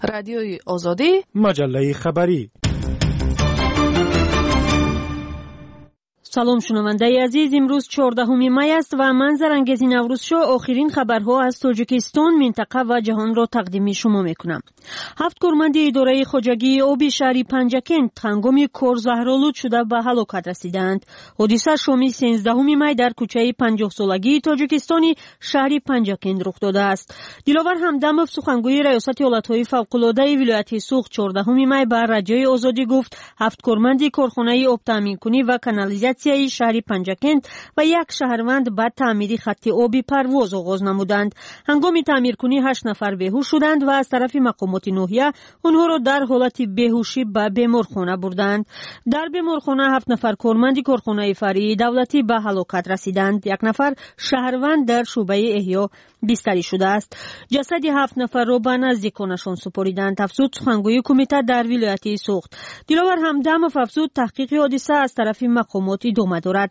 رادیوی آزادی، مجله خبری. سلام شنونده عزیز، امروز 14 می است و من زرنگز نوروزشو آخرین خبرها از تاجیکستان، منطقه و جهان را تقدیم شما میکنم. 7 کارمند اداره خواجگی آبی شهر پنجکند هنگام کار زهرآلود شده به هلاکت رسیدند. حادثه شام 13 می در کوچه 50 سالگی تاجیکستانی شهر پنجکند رخ داده است. دلاور همدمов سخنگوی ریاست ایالت‌های فوق‌العاده ولایت سوخت 14 می به رادیوی آزادی گفت 7 کارمند کارخانه آب تامین کنی و کانالیزاسیون شهر پنجکند و یک شهروند به تعمیر خط آبی پرواز آغاز نمودند. هنگام تعمیر کنی 8 نفر بیهوش شدند و از طرف مقامات ناحیه آنها را در حالت بیهوشی به بیمارخانه بردند. در بیمارخانه 7 نفر کارمند کارخانه فرعی دولتی به هلاکت رسیدند. 1 نفر شهروند در شعبه احیا بستری شده است. جسد 7 نفر را به نزدیکانشان سپاریدند. افزود سخنگوی کمیته در ولایت سوخت. دلاور همدمов افزود تحقیق حادثه از طرف مقامات ادامه دارد.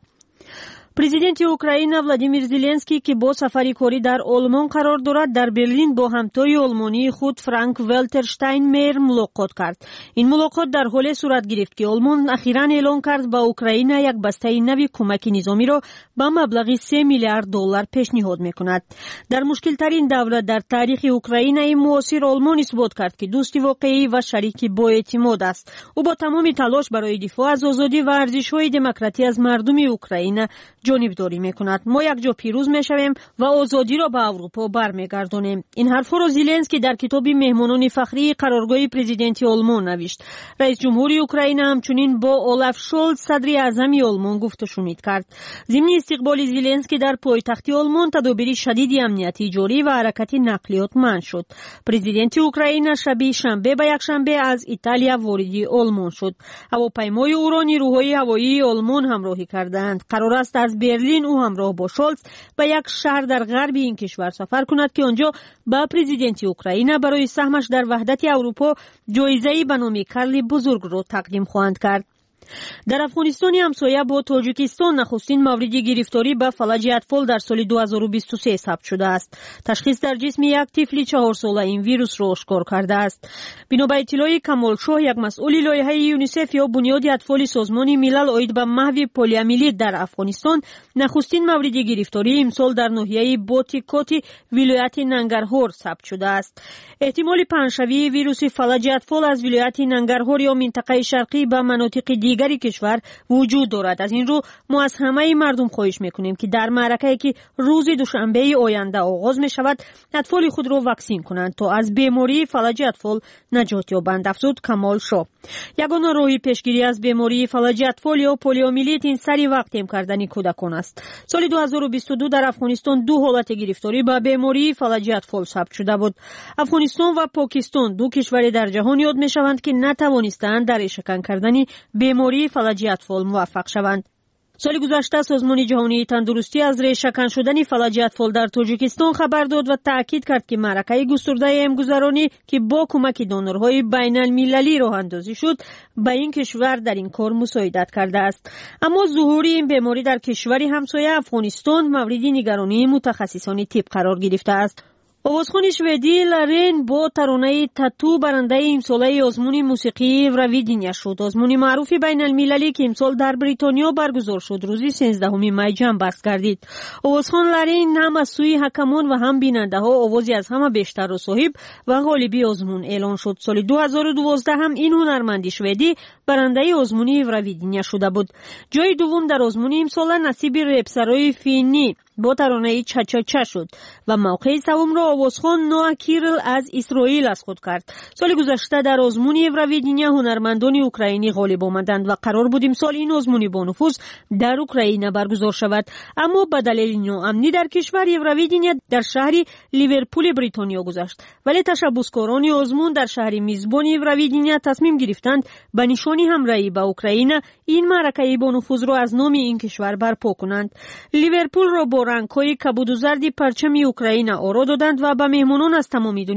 پرزیدنت اوکراین ولادیمیر زلنسکی که با سفری کاری در آلمان قرار دارد در برلین با همتای آلمانی خود فرانک والتر شتاینمایر ملاقات کرد. این ملاقات در حالی صورت گرفت که آلمان اخیراً اعلام کرد به اوکراین یک بسته نوی کمک نظامی را به مبلغ 3 میلیارد دلار پیشنهاد میکند. در مشکل ترین دولت در تاریخ اوکراین معاصر آلمان اثبات کرد که دوست واقعی و شریک با اعتماد است. او با تمام تلاش برای دفاع از آزادی و ارزش‌های دموکراسی از مردم اوکراین جانبداری میکند. ما یک جا پیروز میشویم و آزادی را به اروپا برمیگردانیم. این حرفا را زلنسکی در کتاب مهمانان فخری قرارگاه پرزیدنت آلمان نوشت. رئیس جمهوری اوکراین همچنین با اولاف شولز صدر اعظم آلمان گفت و شنود کرد. ضمن استقبال زلنسکی در پایتخت آلمان تدابیر شدید امنیتی جاری و حرکت نقلیات منع شد. پرزیدنت اوکراین شب شنبه به یکشنبه از ایتالیا وارد آلمان شد. هواپیمای او را نیروهای هوایی آلمان همراهی کردند. قرار است از برلین او همراه با شولز به یک شهر در غرب این کشور سفر کند که آنجا با پرزیدنت اوکراین برای سهمش در وحدت اروپا جایزه‌ای به نام کارل بزرگ را تقدیم خواهند کرد. در افغانستان همسایه با تاجیکستان نخستین مورد گرفتاری به فلج اطفال در سال 2023 ثبت شده است. تشخیص در جسم یک طفل 4 ساله این ویروس را آشکار کرده است. بنا به اطلاع کمال شاه، یک مسئول لایحه یونیسف یا بنیاد اطفال سازمان ملل عاید به محو پولیومیلیت در افغانستان، نخستین مورد گرفتاری امسال در ناحیه باتیکاتی ولایت ننگرهار ثبت شده است. احتمال پنه‌شوی ویروس فلج اطفال از ولایت ننگرهار یا منطقه شرقی به مناطق دیگری کشور وجود دارد. از این رو ما از همه مردم خواهش میکنیم که در معرکه‌ای که روز دوشنبه آینده آغاز می شود اطفال خود را واکسین کنند تا از بیماری فلج اطفال نجات یابند. افزود کمال شاه. یگانه راه پیشگیری از بیماری فلج اطفال یا پولیومیلیت این سری وقتیم کردن کودکان است. سال 2022 در افغانستان 2 حالت گرفتاری به بیماری فلج اطفال ثبت شده بود. افغانستان و پاکستان 2 کشور در جهان یاد می شوند که نتوانستند در ریشه‌کن کردن بیماری فلج اطفال موفق شوند. سال گذشته سازمان جهانی تندرستی از ریشه‌کن شدن فلج اطفال در تاجیکستان خبر داد و تاکید کرد که معرکه گسترده امگذرانی که با کمک دونرهای بین المللی راه اندازی شد به این کشور در این کار مساعدت کرده است. اما ظهور این بیماری در کشوری همسایه افغانستان مورد نگرانی متخصصان طب قرار گرفته است. آوازخوان شوئدی لارین با ترانه تاتو برنده امساله آزمون موسیقی اورویدینیا شد. آزمون معروف بین المللی که امسال در بریتانیا برگزار شد روز 13 می جنببست گردید. آوازخوان لارین هم از سوی حکمان و هم بیننده ها آوازی از همه بیشتر را صاحب و غالبی آزمون اعلان شد. سال 2012 هم این هنرمند شوئدی برنده آزمون اورویدینیا شده بود. جای دوم در آزمون امسال نصیب رپسرای فینی با ترانه چاچاچا شد و موقع سوم را آوازخوان نوآ کیرل از اسرائیل از خود کرد. سال گذشته در آزمون اورویدینیا هنرمندان اوکراینی غالب آمدند و قرار بود امسال این آزمون با نفوذ در اوکراین برگزار شود، اما به دلیل ناامنی در کشور اورویدینیا در شهر لیورپول بریتانیا گذشت. ولی تشبسکاران آزمون در شهر میزبان اورویدینیا تصمیم گرفتند به نشان همراهی با اوکراین این معرکه با نفوذ را از نام این کشور برپا کنند. لیورپول را با رنگ‌های کبود و زرد پرچم اوکراین آرا دادند و به مهمانان از تمام دنیا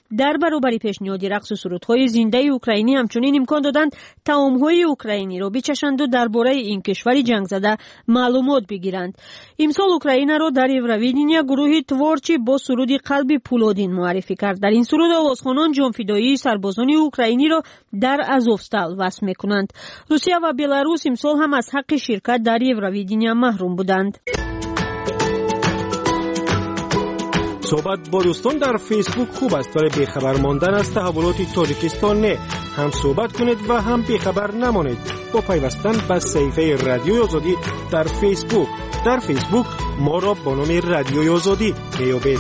در برابر پیشنهاد رقص و سرودهای زنده اوکراینی همچنین امکان دادند طعامهای اوکراینی را بچشند و درباره این کشور جنگ زده معلومات بگیرند. امسال اوکراین را در евровидение گروه تورچی با سرود قلب پولادین معرفی کرد. در این سرود آوازخوانان جانفدایی سربازان اوکراینی را در ازوفستال وصف میکنند. روسیه و بلاروس امسال هم از حق شرکت در евровидение محروم بودند. صحبت با دوستان در فیسبوک خوب است ولی بیخبر ماندن از تحولات تاجیکستان نه. هم صحبت کنید و هم بیخبر نمانید با پیوستن به صفحه رادیوی آزادی در فیسبوک. در فیسبوک ما را با نام رادیوی آزادی میابید.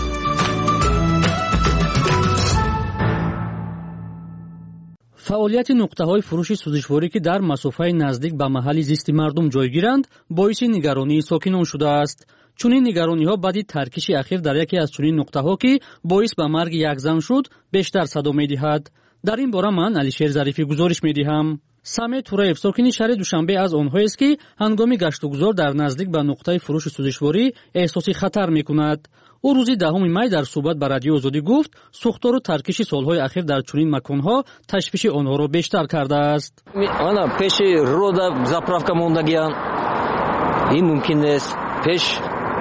فعالیت نقطه‌های فروش سوزشواری که در مسافه نزدیک به محل زیست مردم جای گیرند باعث نگرانی ساکنان شده است. چنین نگرانی‌ها بعد ترکیش اخیر در یکی از چنین نقطه‌ها که باعث به مرگ یک زن شد بیشتر صدا می‌دهد. در این باره من علیشیر ظریفی گزارش می‌دهم. سامی توراєв ساکن شهر دوشنبه از آنهاییست که هنگام گشت و گذار در نزدیک به نقطه فروش سوزشواری احساس خطر می‌کند. او روز 10 می در صحبت با رادیو آزادی گفت سوختار و ترکیش سالهای اخیر در چنین مکان‌ها تشویش آنها را بیشتر کرده است. آنا پیش رودا заправка موندگیان این ممکن است پیش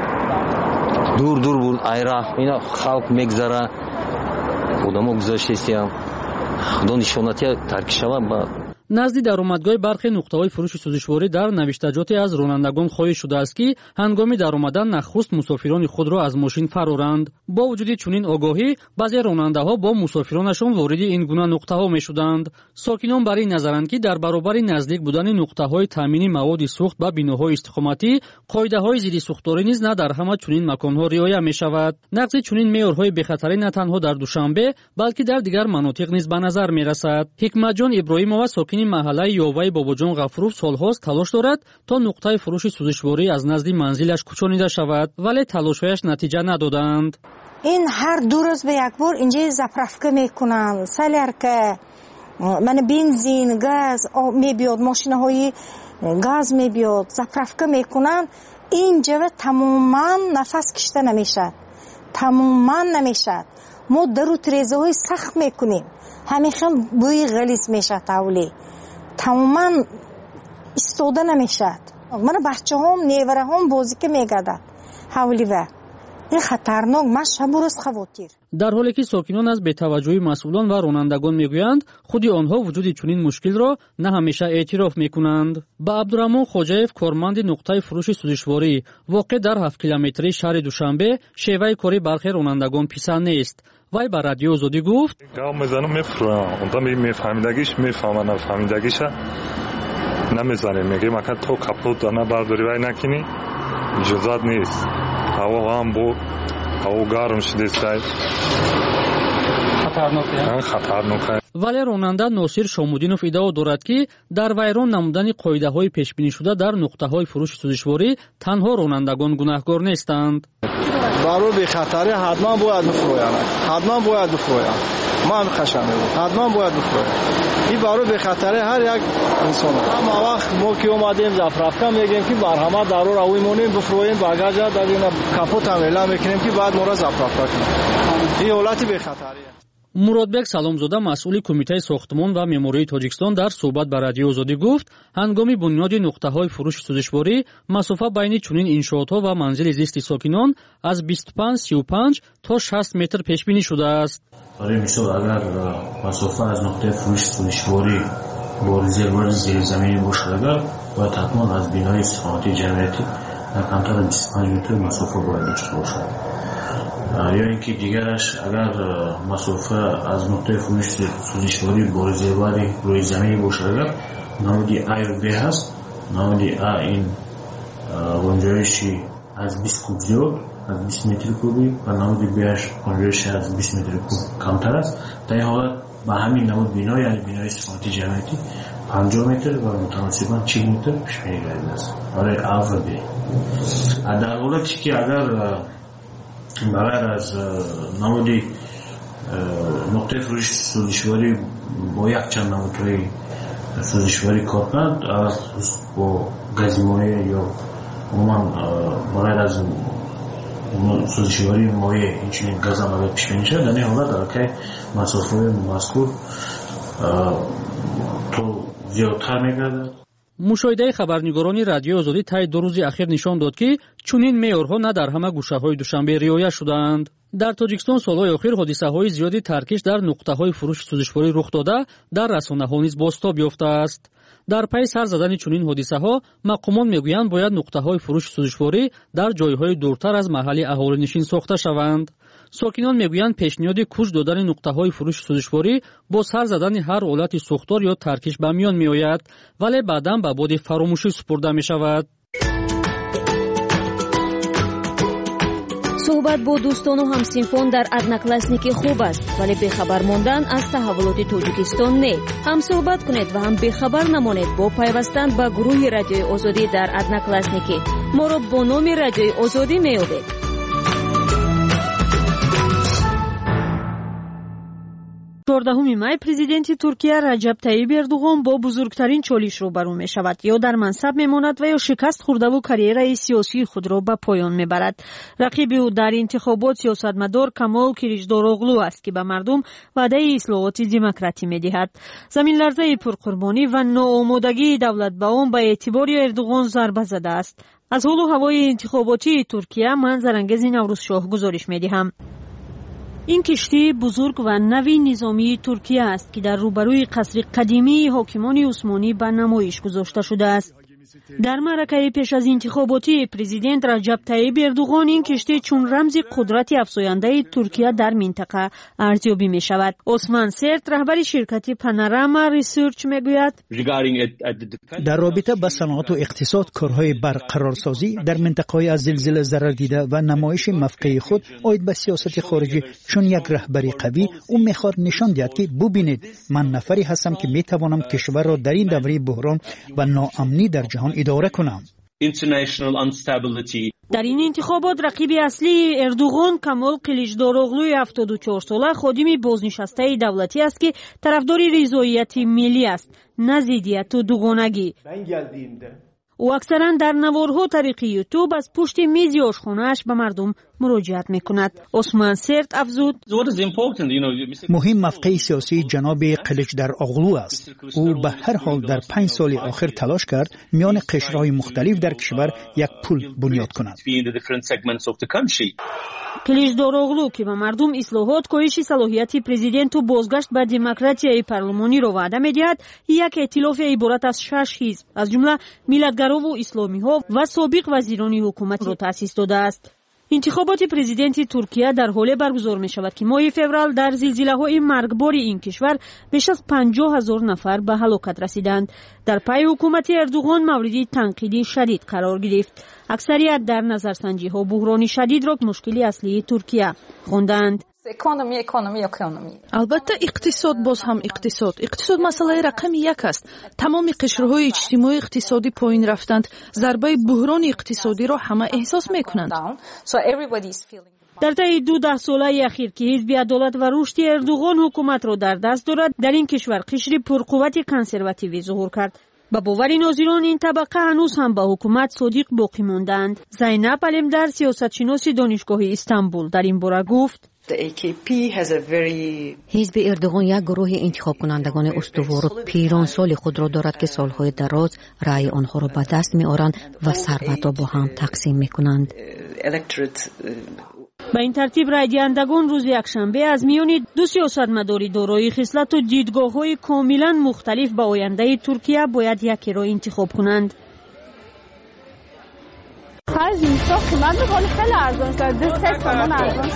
دور بود айра اینا خلق میگذره خودمو گذاشتیم خدا نشوناتی ترکیش‌ها با نزدیک درآمدگاه برخی نقطه‌های فروش سوزشواری در نوشتجاتی از رانندگان خواهش شده است که هنگام درآمدن نخست مسافران خود را از ماشین فرارند. با وجود چنین آگاهی بعضی راننده‌ها با مسافرانشان وارد این گونه نقطه‌ها می‌شدند. ساکنان برای نظرند که در برابر نزدیک بودن نقطه‌های تامین مواد سوخت با بیناهای استقامتی قاعده‌های ضد سوختاری نیز نه در همه چنین مکان‌ها رعایت می‌شود. نقض چنین معیارهای بی‌خطری نه تنها در دوشنبه بلکه در دیگر مناطق نیز به نظر می‌رسد. حکمتجان ابراهیمова محله یاوای باباجان غفورов سالهاست تلاش دارد تا نقطه فروش سوزشواری از نزد منزلش کوچانیده شود ولی تلاش‌هایش نتیجه ندادند. این هر 2 روز به یک بار اینجا заправка میکنن سالرکه من بنزین گاز میبیاد ماشین‌های گاز میبیاد заправка میکنن اینجا تماما نفس کشیده نمیشه تماما نمیشه ما درو تریزهای سخت میکنیم همیشه بوی غلیظ میشه تولی تماما استوده نمیشد من بچه هم نیوره هم بازی که میگردد حولی و این خطرناک من شب و روز خواطیر. در حالی که ساکنان از بی‌توجهی مسئولان و رانندگان میگویند خودی آنها وجود چنین مشکل را نه همیشه اعتراف میکنند. با عبدالرحمن خوجایف کارمند نقطه فروش سوزشواری واقع در 7 کیلومتری شهر دوشنبه شیوه کاری برخی رانندگان پسند نیست. وای با رادیو آزادی گفت گام میزنم میفروام اونتا میفهمیدگیش میفهمن نفهمیدگیش نمیزنیم میگه مکان تو کپوت دانه برداری وای نکنی اجازت نیست هوا هم بود هوا گرم شده سای خطرناکه. ولی راننده ناصر شامودینов ادعا دارد که در ویران نمودن قاعده‌های پیش‌بینی شده در نقطه‌های فروش سوزشواری تنها رانندگان گناهکار نیستند. برای بی‌خطری حتما باید بفرویند ما هم خشم می‌بود حتما باید بفرویند این برای بی‌خطری هر یک انسان اما وقت ما که اومدیم заправка میگیم که برهمه ضرور اوی مونیم بفروییم باگاجا در این کاپوت هم اعلام میکنیم که بعد ما را заправка کنیم این حالت بی‌خطریه. муrodбек саломзода масъули кумитаи сохтмон ва меъмории тоҷикистон дар суҳбат ба радиои озодӣ гуфт ҳангоми бунёди нуқтаҳои фурӯши сӯзишворӣ масофа байни чунин иншоотҳо ва манзили зисти сокинон аз 25-35 то 60 метр пешбинӣ шудааст. барои мисол агар масофа аз нуқтаи фурӯши сӯзишворӣ бо резервуари зеризаминӣ бошад агар бояд ҳатман аз бинои истиқомати ҷамъиятӣ камтар аз 25 метр масофа бояд дошта бошад. یا اینکه دیگرش اگر مسافه از نقطه فروش سوزشواری با رزرواری روی زمینی باشه اگر نمودی A و B هست نمودی A این گنجایشی از 20 کوب زیاد از 20 متر کوبی و نمودی B هش گنجایشی از 20 متر کوب کمتر است در این حالت با همین نمود بنا یعنی بنای استقامتی جمعیتی 50 متر و متناسباً 40 متر پیش‌بینی کرده است برای A و B. در حالتی که اگر برای از نمودی نقطه فروش سوزشواری با یک چند نمودهای سوزشواری کار کند با گزیمایه یا عموما برای از سوزشواری مایع اینچنین گاز عملیات پیش بینی شد. در این حالت در که مسافه مذکور تو زیادتر می‌گردد. مشاهده خبرنگارانی رادیوی آزادی طی 2 روز اخیر نشان داد که چنین معیارها نه در همه گوشه‌های دوشنبه رعایت شدند. در تاجیکستان سالهای اخیر حادثه‌های زیادی ترکش در نقطه‌های فروش سوزشواری رخ داده در رسانه‌ها نیز بازتاب یافته است. در پی سر زدن چنین حادثه‌ها مقامان میگویند باید نقطه‌های فروش سوزشواری در جایهای دورتر از محل اهالی نشین ساخته شوند. ساکنان میگویند پیشنهاد کوچ دادن نقطه‌های فروش سوزشواری با سر زدن هر حالت سوختار یا ترکش به میان میآید، ولی بعداً به باد فراموشی سپرده می‌شود. صحبت با دوستان و همسینفان در одноклассники خوب است، ولی بخبر ماندن از تحولات تاجیکستان نه. هم صحبت کنید و هم بخبر نمانید با پیوستن به گروه رادیوی آزادی در одноклассники. ما را با نام رادیوی آزادی میابید. 14 مای پرزیدنت ترکیه رجب طیب اردوغان با بزرگترین چالش روبرو می شود. یا در منصب می ماند و یا شکست خورده و کاریرای سیاسی خود را به پایان می برد. رقیب او در انتخابات سیاستمدار کمال کلیچداروغلو است که به مردم وعده اصلاحات دموکراتی می دهد. زمین لرزه پرقربانی و ناآمادگی دولت به آن به اعتبار اردوغان ضربه زده است. از حال و هوای انتخاباتی ترکیه من زرانگز نوروزشاه گزارش می دهم. این کشتی بزرگ و نوی نظامی ترکیه است که در روبروی قصر قدیمی حاکمان عثمانی به نمایش گذاشته شده است. در معرکه پیش از انتخاباتی پرزیدنت رجب طیب اردوغان این کشتی چون رمز قدرت افزاینده ترکیه در منطقه ارزیابی می شود. عثمان سرت رهبر شرکت پانوراما ریسرچ می گوید در رابطه با صنعت و اقتصاد کارهای برقرارسازی در منطقه‌های از زلزله ضرر دیده و نمایش موقع خود عاید به سیاست خارجی چون یک رهبری قوی او میخواد نشان دهد که ببینید من نفری هستم که میتوانم کشور را در این دوره بحران و ناامنی در جهان اداره کنم. در این انتخابات رقیب اصلی اردوغان کمال کلیچداروغلوی 74 ساله خادم بازنشسته دولتی است که طرفدار رضایت ملی است، نه ضدیت و دوگانگی. او اکثرا در نوارها طریق یوتیوب از پشت میز آشخانه‌اش به مردم مراجعت میکند. عثمان سرت افزود مهم موقع سیاسی جناب کلیچداروغلو است. او به هر حال در 5 سال آخر تلاش کرد میان قشرهای مختلف در کشور یک پل بنیاد کند. کلیچداروغلو که به مردم اصلاحات، کاهش صلاحیت پرزیدنت و بازگشت به دموکراسی پارلمانی را وعده می‌دهد، یک ائتلاف عبارت از 6 حزب از جمله ملتگرا و اسلامی‌ها و سابق وزیران حکومت را تأسیس داده است. انتخابات پرزیدنت ترکیه در حال برگزار می شود که ماه فوریه در زلزله‌های مرگبار این کشور بیش از 50,000 نفر به هلاکت رسیدند. در پی حکومت اردوغان مورد تنقیدی شدید قرار گرفت. اکثریت در نظرسنجی‌ها بحران شدید را مشکلی اصلی ترکیه خواندند. البته اقتصاد باز هم اقتصاد مسئله رقم 1 است. تمام قشرهای اجتماعی اقتصادی پایین رفتند. ضربه بحران اقتصادی را همه احساس میکنند. در طی 12 ساله اخیر که حزب عدالت و رشد اردوغان حکومت را در دست دارد، در این کشور قشر پرقوت کنسرواتیوی ظهور کرد. با باور ناظران این طبقه هنوز هم به حکومت صادق باقی ماندند. زینب علمدر سیاستشناس دانشگاه استانبول در این باره گفت حزب اردوغان یک گروه انتخاب کنندگان استوار و پیران سال خود را دارد که سالهای دراز رأی آنها را به دست می آورند و ثروت را با هم تقسیم می کنند. به این ترتیب رای دهندگان روز یکشنبه از میان دو سیاستمدار دارای خصلت و دیدگاه‌های کاملا مختلف به آینده ترکیه باید یکی را انتخاب کنند. خرج اینستا قیمت بخوری خیلی ارزان شد. 3 تومان ارزان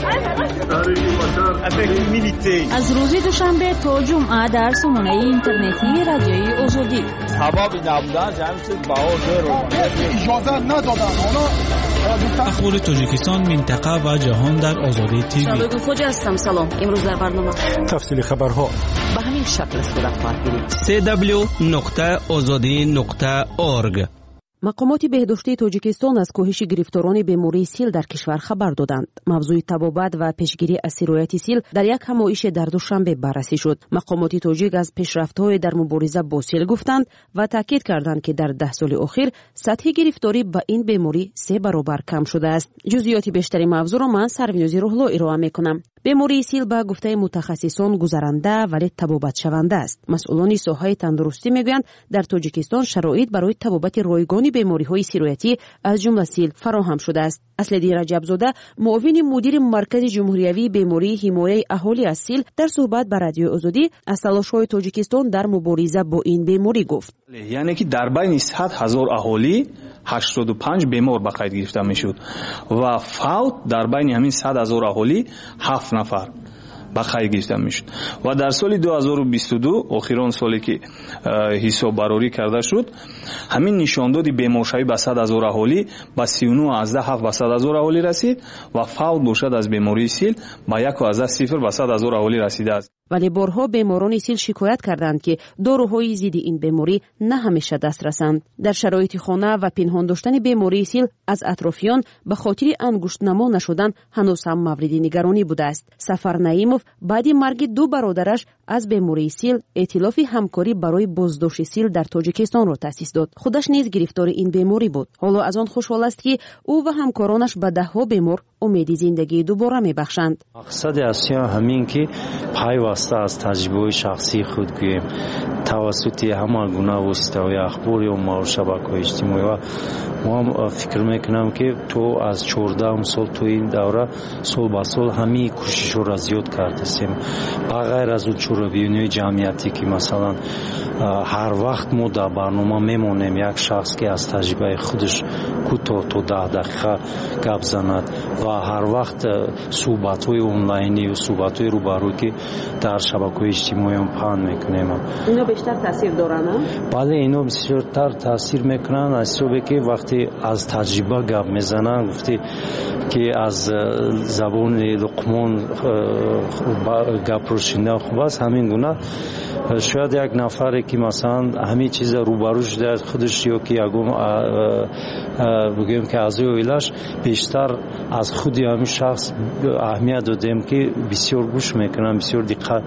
شد. از روز دوشنبه تا جمعه در سامانه اینترنتی رادیوی آزادی. سببی نبودن جمعی چیز باور رو اجازه ندادن. اخبار تاجیکستان، منطقه و جهان در آزادی تیوی. شبکه خوج هستم. سلام. امروز در برنامه تفصیل خبرها به همین شکل صورت خواهد گرفت. www.azadi.org مقامات بهداشتی تاجیکستان از کاهش گرفتاران بیماری سیل در کشور خبر دادند. موضوع تبابت و پیشگیری از سرایت سیل در یک همایش در دوشنبه بررسی شد. مقامات تاجیک از پیشرفت‌های در مبارزه با سیل گفتند و تاکید کردند که در 10 سال اخیر سطح گرفتاری به این بیماری 3 برابر کم شده است. جزئیات بیشتری موضوع را من سرونوزی روحلو ارائه می‌کنم. بیماری سیل به گفته متخصصان گذرنده ولی تبابت شونده است. مسئولان ساحه تندرستی میگویند در تاجیکستان شرایط برای تبابت رایگان بیماری‌های سرایتی از جمله سیل فراهم شده است. اسلدی رجبزاده معاون مدیر مرکز جمهوریوی بیماری حمایه اهالی از سیل در صحبت با رادیو آزادی از تلاش‌های تاجیکستان در مبارزه با این بیماری گفت. یعنی که در بین 100,000 اهالی 85 بیمار به قید گرفته میشد و فوت در بین همین 100,000 اهالی 7 نفر به قید گرفته میشد و در سال 2022 آخرین سالی که حساب برآوری کرده شد همین نشاندادی بیمارشوی به 100,000 اهالی به 39.7 به 100,000 اهالی رسید و فوت باشد از بیماری سیل به 1.0 به 100,000 اهالی رسیده است. ولی بارها بیماران سیل شکایت کردند که داروهای ضد این بیماری نه همیشه دست رسند. در شرایط خانه و پنهان داشتن بیماری سیل از اطرافیان به خاطر انگشت نما نشدن هنوز هم مورد نگرانی بوده است. سفر نعیمов بعد مرگ 2 برادرش از بیماری سیل ائتلاف همکاری برای بازداشت سیل در تاجیکستان را تأسیس داد. خودش نیز گرفتار این بیماری بود. حالا از آن خوشحال است که او و همکارانش به 10 بیمار امید زندگی دوباره میبخشند. مقصد اصلی همین که پیوسته از تجربه شخصی خود گوییم توسط همه گونه واسطه‌های اخباری و شبکه‌های اجتماعی و ما فکر میکنم که تو از 14 سال تو این دوره سال به سال همین کوشش را زیاد کردیم. بغیر از اون چورابیونی جمعیتی که مثلا هر وقت ما در برنامه میمونیم یک شخص که از تجربه خودش کوتاه تا 10 دقیقه گپ زند و هر وقت صحبت‌های آنلاینی و صحبت‌های روبرو که در شبکه‌های اجتماعی پهن میکنیم. اینا بیشتر تاثیر دارن؟ بله اینا بیشتر تاثیر میکنن از صوبه که وقتی از تجربه گپ میزنن گفتی که از زبان لقمان گپ رو شنیدن خوب است. همین گونه شاید یک نفری که مثلا همین چیز روبروش در خودش یا که بگیم که از اویلش بیشتر از خودی همین شخص اهمیت دادیم که بسیار گوش میکنن، بسیار دقت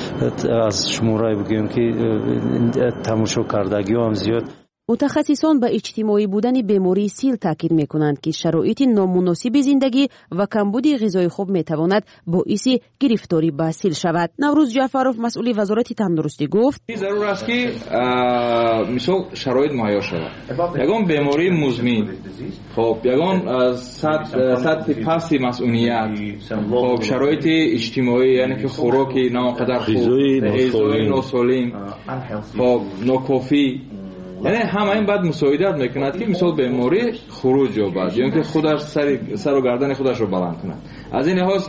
از شماره بگیم که تماشا کردگی هم زیاد. متخصصان به اجتماعی بودن بیماری سیل تاکید میکنند که شرایط نامناسب زندگی و کمبود غذای خوب میتواند باعث گرفتاری به سیل شود. نوروز جعفرов مسئول وزارت تندرستی گفت ضرور است که مثلا شرایط مهیا شود. یگان بیماری مزمن، خب یگان سطح پستی مسئولیت، خب شرایط اجتماعی یعنی که خوراکی ناقدر خوب، غذای ناسالم، خب ناکافی، یعنی همه این بعد مساعدت میکند که مثال بیماری خروج یابد یا اینکه خودش سر و گردن خودش رو بلند کند. از این لحاظ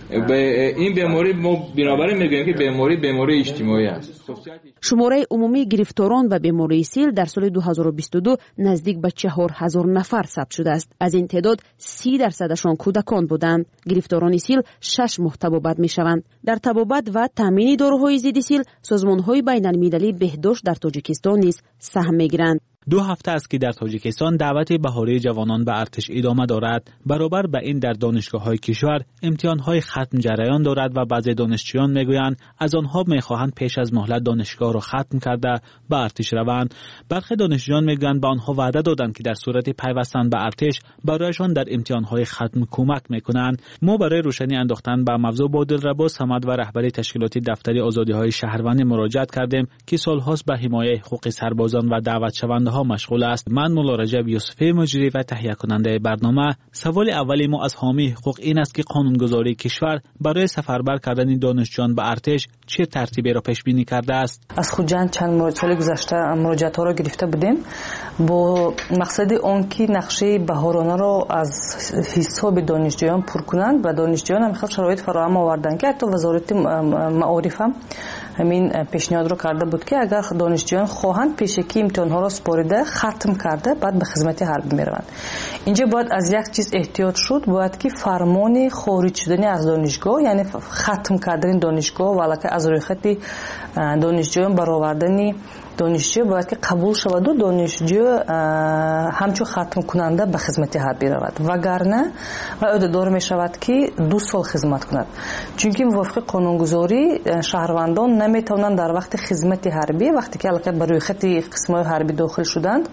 این بیماری ما بنابراین میگوییم که بیماری اجتماعی است. شماره عمومی گرفتاران به بیماری سیل در سال 2022 نزدیک به 4,000 نفر ثبت شده است. از این تعداد 30% کودکان بودند. گرفتاران سیل 6 ماه تبابت میشوند. در تبابت و تامین داروهای ضد سیل سازمان‌های بین‌المللی بهداشت در تاجیکستان نیز سهم میگیرند. 2 هفته است که در تاجیکستان دعوت بهاره جوانان به ارتش ادامه دارد. برابر به این در دانشگاه‌های کشور امتحان‌های ختم جریان دارد و بعضی دانشجویان میگویند از آنها می‌خواهند پیش از مهلت دانشگاه را ختم کرده به ارتش روند. برخی دانشجویان میگویند به آنها وعده دادند که در صورت پیوستن به ارتش برایشان در امتحان‌های ختم کمک می‌کنند. ما برای روشنی انداختن به موضوع با دلربا صمد و رهبری تشکیلات دفتر آزادی‌های شهروندی مراجعت کردیم که سال‌هاست به حمایت حقوق سربازان و دعوت شونده مشغول است. من مولا رجب یوسفی مجری و تهیه کننده برنامه. سوال اولی ما از حامی حقوق این است که قانونگذاری کشور برای سفربر کردن دانشجویان به ارتش چه ترتیبی را پیش بینی کرده است؟ از خودجان چند سال گذشته مراجعات ها را گرفته بودیم با مقصد آن که نقشه بهارانه را از حساب دانشجویان پر کنند و دانشجویان هم خیلی شرایط فراهم آوردند که حتی وزارت معارف هم همین پیشنهاد رو کرده بود که اگر دانشجویان خواهند پیشکی امتحان‌ها را سپارده ختم کرده بعد به خدمت حربی میروند. اینجا باید از یک چیز احتیاط شد، باید که فرمان خارج شدن از دانشگاه یعنی ختم کردن دانشگاه ولکه از روی خط دانشجویان برآوردن донишҷӯ бояд ки қабул шаваду донишҷӯ ҳамчун хатмкунанда ба хизмати ҳарбӣ равад, вагарна вай одатдор мешавад ки 2 сол хизмат кунад, чунки мувофиқи қонунгузорӣ шаҳрвандон наметавонанд дар вақти хизмати ҳарбӣ, вақте ки аллакай ба рӯйхати қисмҳои ҳарбӣ дохил шуданд,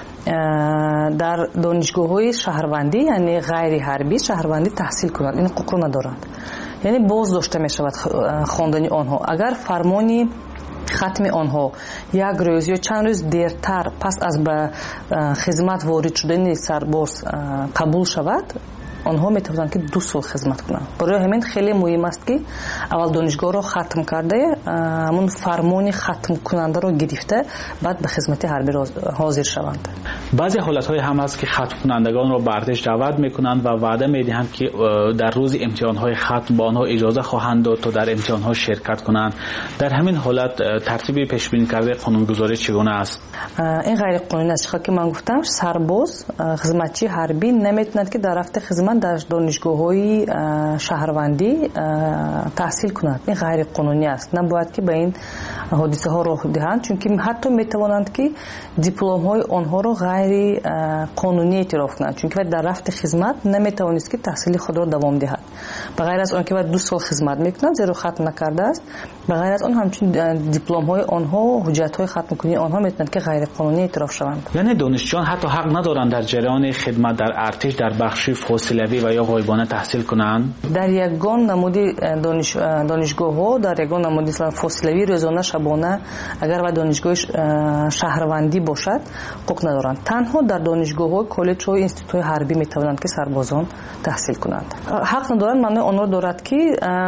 дар донишгоҳҳои шаҳрвандӣ, яъне ғайри ҳарбӣ шаҳрвандӣ таҳсил кунанд. Ин ҳуқуқро надоранд, яъне боз дошта мешавад хондани онҳо. Агар фармони хатми онҳо як рӯз ё чанд рӯз дертар пас аз ба хизмат ворид шудани сарбоз қабул шавад, онҳо метавонанд ки 2 сол хизмат кунанд. барои ҳамин хеле муҳим аст ки аввал донишгоҳро хатм карда, ҳамун фармони хатмкунандаро гирифта, баъд ба хизмати ҳарбӣ ҳозир шаванд. баъзе ҳолатҳое ҳам ҳаст ки хатмкунандагонро ба артиш даъват мекунанд ва ваъда медиҳанд ки дар рӯзи имтиҳонҳои хатм ба онҳо иҷоза хоҳанд дод то дар имтиҳонҳо ширкат кунанд. дар ҳамин ҳолат тартиби пешбинӣкардаи қонунгузорӣ чӣ гуна аст? Ин ғайриқонунӣ аст. ки ман гуфтам, сарбоз хизматчии ҳарбӣ наметавонад ки дар рафти хизмат дар донишгоҳҳои шаҳрвандӣ таҳсил кунад. ин ғайриқонунӣ аст. Набояд ки ба ин ҳодисаҳо роҳ диҳанд, чунки ҳатто метавонанд ки дипломҳои онҳоро ғайри қонунӣ эътироф кунанд, чунки вай дар рафти хизмат наметавонист ки таҳсили худро давом диҳад. ба ғайр аз он ки вай 2 сол хизмат мекунад, зеро хатм накардааст, ба ғайр аз он ҳамчун дипломҳои онҳо, ҳуҷҷатҳои хатмкунии онҳо метавонанд ки ғайриқонунӣ эътироф шаванд. яъне донишҷӯён ҳатто ҳақ надоранд дар ҷараёни хидмат дар артиш дар бахши фосилавӣ ва ё ғоибона таҳсил кунанд? дар ягон намуди донишгоҳҳо, дар ягон намуди фосилавӣ рӯзона шабона, агар вай донишгоҳи шаҳрвандӣ бошад, ҳуқуқ надоранд. танҳо дар донишгоҳҳои коллеҷҳои институтҳои ҳарбӣ метавонанд ки сарбозон таҳсил кунанд. ҳақ надоранд маънои онро дорад ки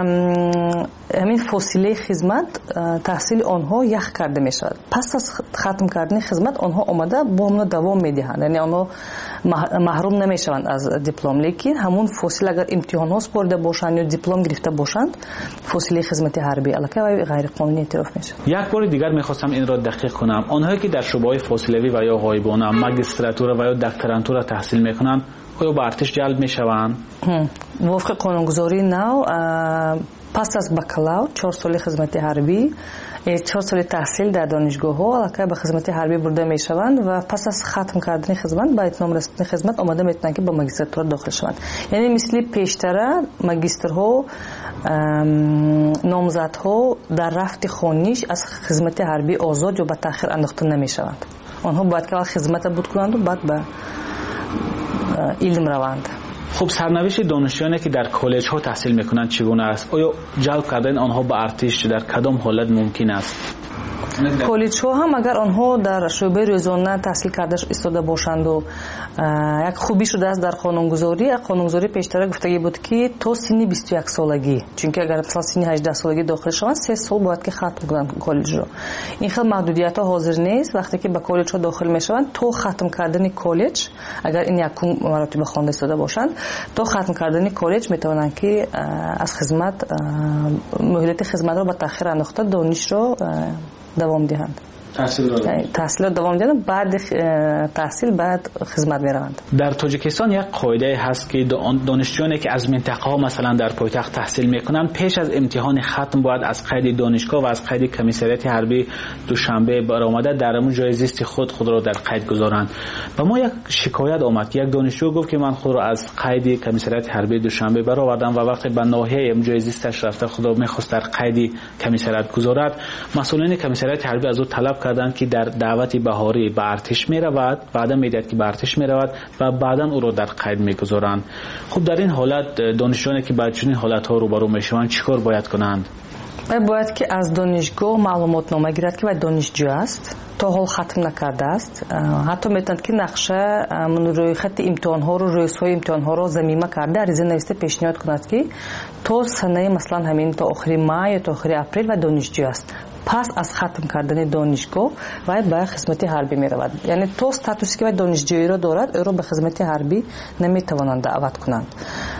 ҳамин фосилаи хизмат таҳсили онҳо ях карда мешавад. пас аз хатм кардани хизмат онҳо омада бо ҳамон давом медиҳанд, яъне онҳо маҳрум намешаванд аз диплом, лекин ҳамун фосила агар имтиҳонҳо спорида бошанд ё диплом гирифта бошанд, фосилаи хизмати ҳарбӣ аллакай ғайриқонунӣ эътироф мешавад. як бори дигар мехостам инро дақиқ кунам. онҳое ки дар шӯъбаҳои фосилавӣ ва ё ғоибона магистратура ва ё докторантура таҳсил мекунанд, оё ба артиш ҷалб мешаванд? мувофиқи қонунгузории нав пас аз бакалавр 4 соли хизмати ҳарбӣ, 4 соли таҳсил дар донишгоҳҳо аллакай ба хизмати ҳарбӣ бурда мешаванд ва пас аз хатм кардани хизмат, ба итмом расидани хизмат омада метавонанд ки ба магистратура дохил шаванд. яъне мисли пештара магистрҳо, номзадҳо дар рафти хониш аз хизмати ҳарбӣ озод ё ба таъхир андохта намешаванд. онҳо бояд ки аввал хизмата буд кунанду баъд ба илм раванд. хуб, сарнавишти донишҷӯёне ки дар коллеҷҳо таҳсил мекунанд чӣ гуна аст? оё ҷалб кардани онҳо ба артиш дар кадом ҳолат мумкин аст? коллеҷҳо ҳам агар онҳо дар шӯъбаи рӯзона таҳсил карда истода бошанду як хубӣ шудааст дар қонунгузорӣ пештара гуфтагӣ буд ки то синни 21 солагӣ, чунки агар мисал синни 18 солагӣ дохил шаванд 3 сол бояд ки хатм кунанд коллеҷро. ин хел маҳдудиятҳо ҳозир нест. вақте ки ба коллеҷҳо дохил мешаванд, то хатм кардани коллеҷ, агар ин якум маротиба хонда истода бошанд, то хатм кардани коллеҷ метавонанд ки аз хизмат муҳлати хизматро ба таъхир андохта донишро давом диҳанд. таҳсилот давом диҳанд, баъди таҳсил баъд хизмат мераванд. дар тоҷикистон як қоидае ҳаст ки донишҷӯёне ки аз минтақаҳо масалан дар пойтахт таҳсил мекунанд, пеш аз имтиҳони хатм бояд аз қайди донишгоҳ ва аз қайди комиссарияти ҳарбӣ душанбе баромада дар ҳамун ҷои зисти худро дар қайд гузоранд. ба мо як шикоят омад ки як донишҷӯ гуфт ки ман худро аз қайди комиссарияти ҳарбӣ душанбе баровардам ва вақте ба ноҳияи ҷои зисташ рафта худро мехост дар қайди комиссарият гузорад, масъулини комиссарияти ҳарбӣ аз ӯ талаб карданд ки дар даъвати баҳорӣ ба артиш меравад, ваъда медиҳад ки ба артиш меравад ва баъдан ӯро дар қайд мегузоранд. хуб, дар ин ҳолат донишҷӯёне ки ба чунин ҳолатҳо рӯбарӯ мешаванд чӣ кор бояд кунанд? бояд ки аз донишгоҳ маълумотнома гирад ки вай донишҷӯ аст, то ҳол хатм накардааст. ҳатто метавонад ки нақша рӯйхати имтиҳонҳоро, рӯзҳои имтиҳонҳоро замима карда ариза нависта пешниҳод кунад ки то санаи масалан ҳамин то охири май ё то охири апрел вай донишҷӯ аст. пас аз хатм кардани донишгоҳ вай ба хизмати ҳарбӣ меравад. яъне то статусе ки вай донишҷӯиро дорад, ӯро ба хизмати ҳарбӣ наметавонанд даъват кунанд.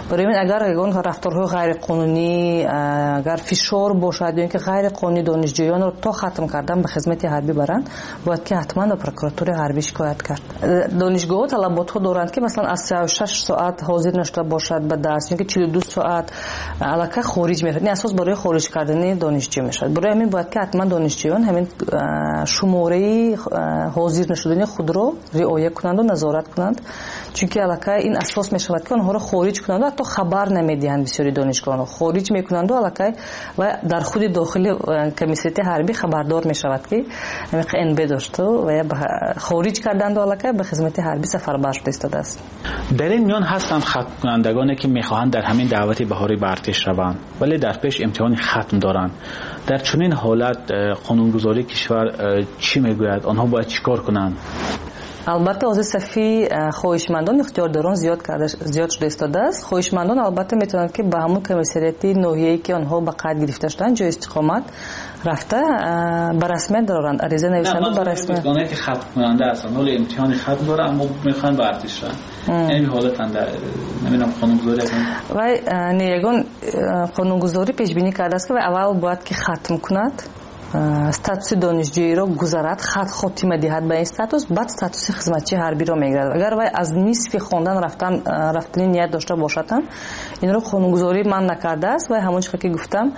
برای این اگر اون رفتارهای غیر قانونی اگر فشار باشد یا اینکه غیر قانونی دانشجویان رو تا ختم کردن به خدمت حربی برند باید که حتما به پروکراتور حربی شکایت کرد. دانشگاه طلبات ها دارند که مثلا از 36 ساعت حاضر نشده باشد به درس یا که 42 ساعت علاقه خارج میشه. این اساس برای خارج کردن دانشجو میشه. برای همین باید که حتما دانشجویان همین شماره حاضر نشدن خود رو رعایت کنند و نظارت کنند، چون که علاقه این اساس میشود که آنها رو خارج کنند و حتی خبر نمیدهند. بسیاری دانشگاهان خارج میکنند و علاقه و در خود داخل کمیسیت حربی خبردار میشود که NB داشته و خارج کردند و علاقه به خدمت حربی سفربر فرستاده است. در این میان هستند ختم کنندگانی که میخواهند در همین دعوت بهاری به ارتش روند ولی در پیش امتحان ختم دارند. در چنین حالت قانونگذاری کشور چی میگوید؟ آنها باید چیکار کنند؟ البته از صفی خواهشمندان اختیارداران زیاد شده ایستاده است. خواهشمندان البته میتونند که به همون کمیسریت ناحیه‌ای که آنها به قید گرفته شدن جای استقامت رفته به رسمیت دارند عریضه نوشتند و به رسمیت گونه که ختم کننده هستند ولی امتحان ختم داره اما میخوان به ارتش رن. این حالت اند نمیدونم قانونگذاری و نیگان قانونگذاری پیش بینی کرده است که اول باید که ختم کند استاتوس دانشجویی را گذرد خاتمه دهد به این استاتوس، بعد استاتوس خدمتچی حربی را میگیرد. اگر وای از نصف خواندن رفتن نیت داشته باشد این را قانونگذاری من نکرده است و همون چیزی که گفتم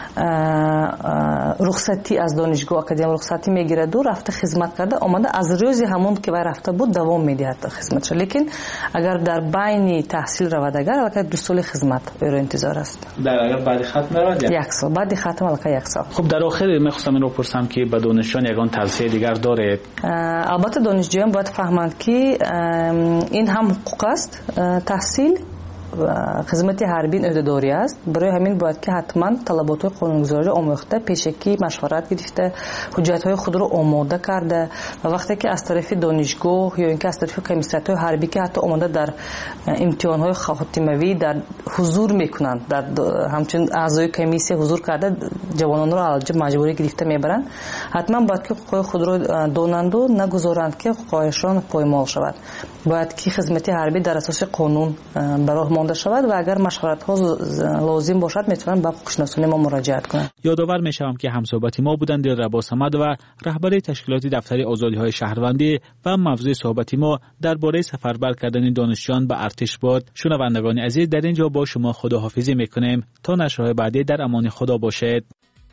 رخصتی از دانشگاه آکادمی رخصتی میگیرد و رفته خدمت کرده آمده از روز همون که وای رفته بود دوام میدهد خدمتش. لیکن اگر در بین تحصیل رود اگر البته 2 سال خدمت او انتظار است. در اگر بعد ختم رود 1 سال بعد ختم البته 1 سال. خب در آخر میخواستم این رو پرسم که به دانشجویان یگان توصیه دیگر دارید؟ البته دانشجویان باید فهمند که این هم حقوق است تحصیل خدمت حربی عهده‌داری است. برای همین باید که حتما طلبات قانونگذاری آموخته پیشکی مشورت گرفته حجت‌های خود رو آماده کرده و وقتی که از طرف دانشگاه یا اینکه از طرف کمیسیت‌های حربی که حتی آماده در امتحان‌های خاتمه‌ای در حضور میکنند در همچنین اعضای کمیسیه حضور کرده جوانان رو علاوه مجبوری گرفته میبرند حتما باید که حقوق خود رو دانند و نگذارند که حقوقشان پایمال شود. باید که خدمت حربی در اساس قانون برای مانده شود و اگر مشورت ها لازم باشد میتونن به حقوق‌شناسان ما مراجعت کنند. یادآور میشم که همصحبت ما بودند دلربا صمد و رهبر تشکیلات دفتر آزادی‌های شهروندی و موضوع صحبت ما درباره سفربر کردن دانشجویان به ارتش بود. شنوندگان عزیز در اینجا با شما خداحافظی میکنیم تا نشرهای بعدی در امان خدا باشید.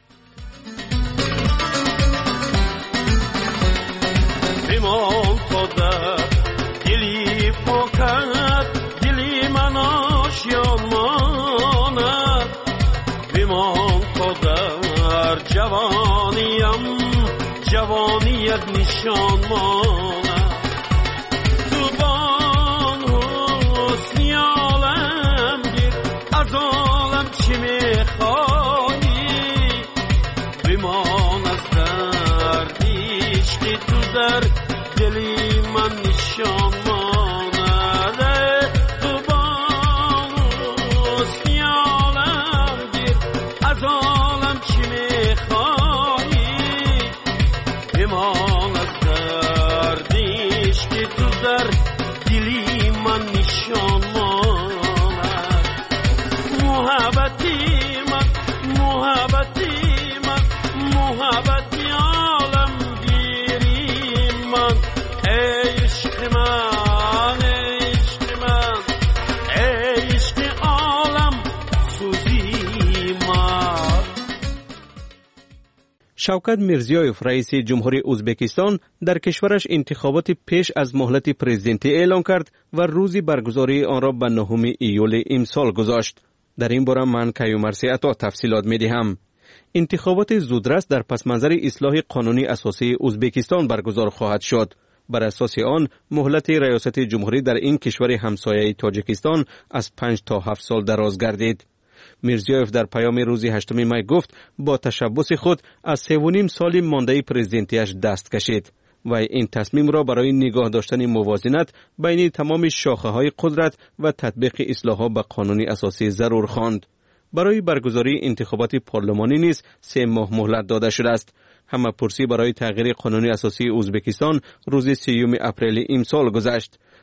جوانیت نشان ماند زبان حسنی عالم گیر از عالم چی میخوایی بمان از درد عشقی تو در دلی من نشان ماند زبان حسنی عالم گیر از عالم چی میخوایی ایمان از دردیش که تو در دلی من نشان ماند محبتی من محبتی عالم گیری من عشق من عشق عالم سوزی من. شوکت میرزیویف رئیس جمهوری ازبکستان در کشورش انتخابات پیش از مهلت پرزیدنتی اعلام کرد و روزی برگزاری آن را به 9 ایول امسال گذاشت. در این باره من کیومرثی عطا تفصیلات می‌دهم. انتخابات زودرس در پس منظر اصلاح قانونی اساسی ازبکستان برگزار خواهد شد. بر اساس آن مهلت ریاست جمهوری در این کشور همسایه تاجیکستان از 5 تا 7 سال دراز گردید. میرزیویف در پیام روز 8 می گفت با تشبث خود از 3.5 سال مانده پرزیدنتیش دست کشید و این تصمیم را برای نگاه داشتن موازنت بین تمام شاخه‌های قدرت و تطبیق اصلاحات به قانون اساسی ضرور خواند. برای برگزاری انتخابات پارلمانی نیز 3 ماه مهلت داده شده است. همه‌پرسی برای تغییر قانون اساسی ازبکستان روز 30 اپریل امسال گذشت.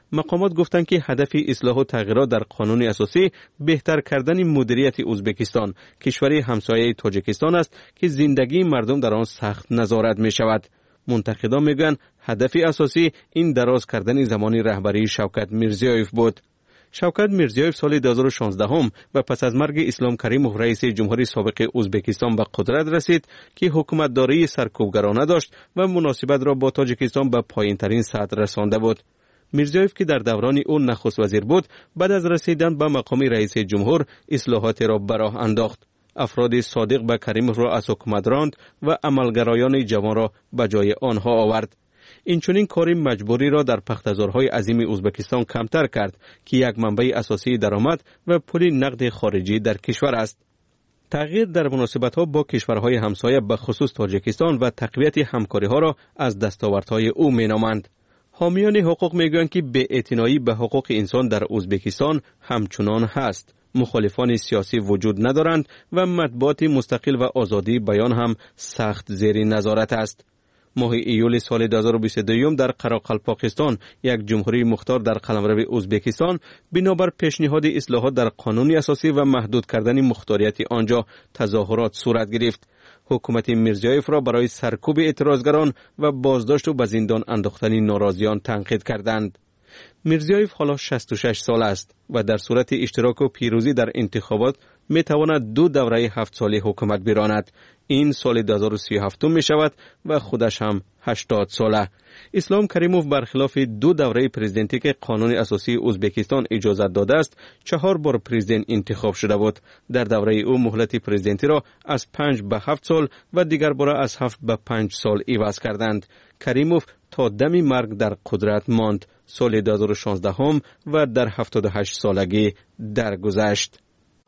مقامات گفتند که هدف اصلاح و تغییرات در قانون اساسی بهتر کردن مدیریت ازبکستان، کشوری همسایه تاجیکستان است که زندگی مردم در آن سخت نظارت می شود. منتقدان میگویند هدف اساسی این دراز کردن زمان رهبری شوکت میرزیویف بود. شوکت میرزیویف سال 2016 و پس از مرگ اسلام کریموف رئیس جمهوری سابق ازبکستان به قدرت رسید که حکومتداری سرکوبگرانه داشت و مناسبت را با تاجیکستان به پایین‌ترین سطح رسانده بود. میرزیویف که در دوران او نخست وزیر بود، بعد از رسیدن به مقام رئیس جمهور اصلاحات را به راه انداخت. افراد صادق به کریموف را از حکومت راند و عملگرایان جوان را به جای آنها آورد. این چنین کاری مجبوری را در پخته‌زارهای عظیم ازبکستان کمتر کرد که یک منبع اساسی درآمد و پول نقد خارجی در کشور است. تغییر در مناسبت‌ها با کشورهای همسایه به خصوص تاجیکستان و تقویت همکاری‌ها را از دستاوردهای او می‌نامند. حامیان حقوق می‌گویند که بی‌اعتنایی به حقوق انسان در ازبکستان همچنان هست. مخالفان سیاسی وجود ندارند و مطبوعات مستقل و آزادی بیان هم سخت زیر نظارت است. ماه ایول سال 2022 در قراقلپاکستان، یک جمهوری مختار در قلمرو ازبکستان، بنابر پیشنهاد اصلاحات در قانون اساسی و محدود کردن مختاریت آنجا تظاهرات صورت گرفت. حکومت میرزیویف را برای سرکوب اعتراضگران و بازداشت و به زندان انداختن ناراضیان تنقید کردند. میرزیویف حالا 66 سال است و در صورت اشتراک و پیروزی در انتخابات می تواند 2 دوره 7 ساله حکومت براند. این سال 2037 می شود و خودش هم 80 ساله. اسلام کریموف برخلاف 2 دوره پرزیدنتی که قانون اساسی ازبکستان اجازت داده است، 4 بار پرزیدنت انتخاب شده بود. در دوره او مهلت پرزیدنتی را از 5 به 7 سال و دیگر بار از 7 به 5 سال عوض کردند. کریموف تا دم مرگ در قدرت ماند. سال 2016 و در 78 سالگی درگذشت.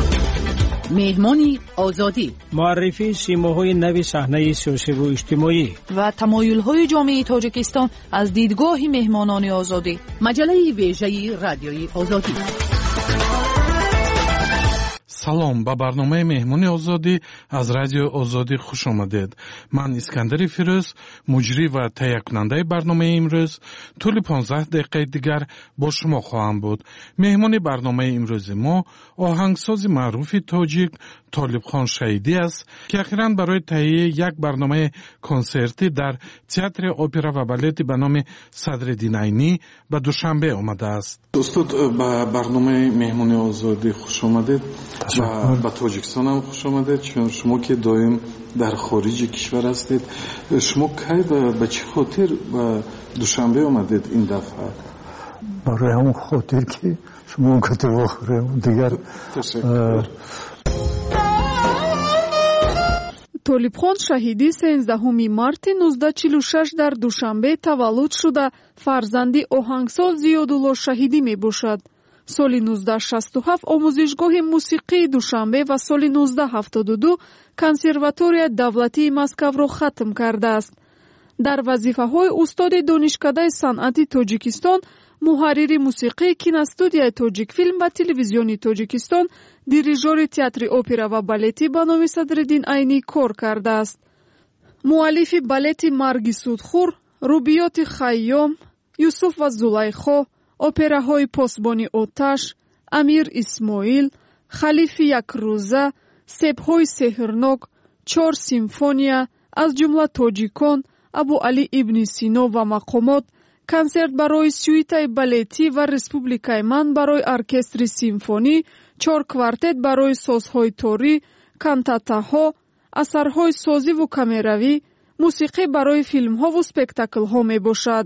مهمانی آزادی، معرفی سیماهای نو صحنه سیاسی و اجتماعی و تمایل‌های جامعه تاجیکستان از دیدگاه مهمانان آزادی. مجله ویژه رادیوی آزادی. салом ба барномаи меҳмони озодӣ аз радиои озодӣ хуш омадед. ман искандари фирӯз, муҷрӣ ва таҳиякунандаи барномаи имрӯз, тӯли 15 дақиқаи дигар бо шумо хоҳам буд. меҳмони барномаи имрӯзи мо оҳангсози маъруфи тоҷик толибхон шаҳидӣ аст ки ахиран барои таҳияи як барномаи консертӣ дар театри опера ва балети ба номи Садриддин Айнӣ ба Душанбе омадааст. устод, ба барномаи меҳмони озодӣ хуш омадед. ба Тоҷикистон ҳам хуш омадед, чун шумо ки доим дар хориҷи кишвар ҳастед. шумо кай ба чӣ хотир ба Душанбе омадед ин дафъа? барои ҳамон хотир ки шумо катавохӯрем дигар. толибхон шаҳидӣ 13 марти 1946 дар Душанбе таваллуд шуда фарзанди оҳангсоз Зиёдулло Шаҳидӣ мебошад. соли 1967 омӯзишгоҳи мусиқии Душанбе ва соли 1972 консерваторияи давлатии Москавро хатм кардааст. дар вазифаҳои устоди донишкадаи санъати Тоҷикистон, муҳаррири мусиқии киностудияи Тоҷикфилм ва телевизиони Тоҷикистон, дирижёри театри опера ва балети ба номи Садриддин Айнӣ кор кардааст. муаллифи балети Марги Судхӯр, рубиёти Хайём, Юсуф ва Зулайхо, операҳои Посбони оташ, Амир Исмоил, Халифи Якрӯза, Себҳои сеҳрнок, 4 симфония, аз ҷумла Тоҷикон, Абу Али ибни Сино ва мақомот, консерт барои сюитаи балетӣ ва Республикаи ман барои оркестри симфонӣ, 4 квартет барои созҳои торӣ, кантатаҳо, асарҳои созиву камеравӣ, мусиқӣ барои филмҳову спектаклҳо мебошад.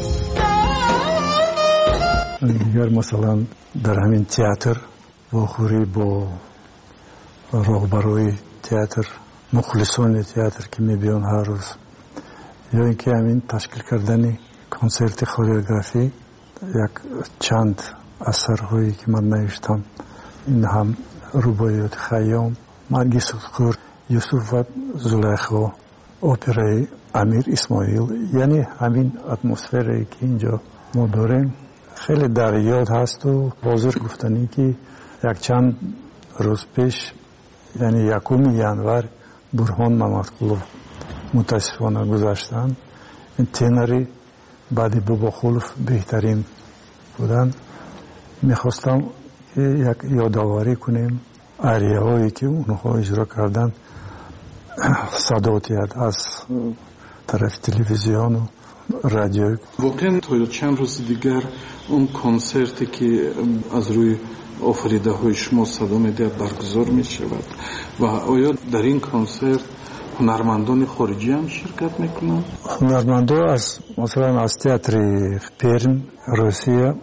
дигар масалан дар ҳамин театр вохӯрӣ бо роҳбарои театр, мухлисони театр ки мебиён ҳар рӯз, ё ин ки ҳамин ташкил кардани консерти хореографӣ, як чанд асарҳое ки ман навиштам, ин ҳам рубоиёти Хайём, Марги Судхӯр, Юсуф ва Зулайхо, операи Амир Исмоил, яъне ҳамин атмосферае ки инҷо мо дорем хеле дар ёд ҳасту ҳозир гуфтанӣ ки якчанд рӯз пеш, яъне 1 январ Бурҳон Мамадқулов мутаассифона гузаштанд. ин тенари баъди Бобохулов беҳтарин بودن میخواستم یک یادآوری کنیم آریه‌هایی که اونها اجرا کردن صداتی از طرف تلویزیون و رادیو. واقعا تا چند روز دیگر اون کنسرتی که از روی آفریده های شما صدا میدهد برگزار می شود و آیا در این کنسرت هنرمندان خارجی هم شرکت میکنند؟ هنرمندان از مثلا از تئاتر پرم روسیه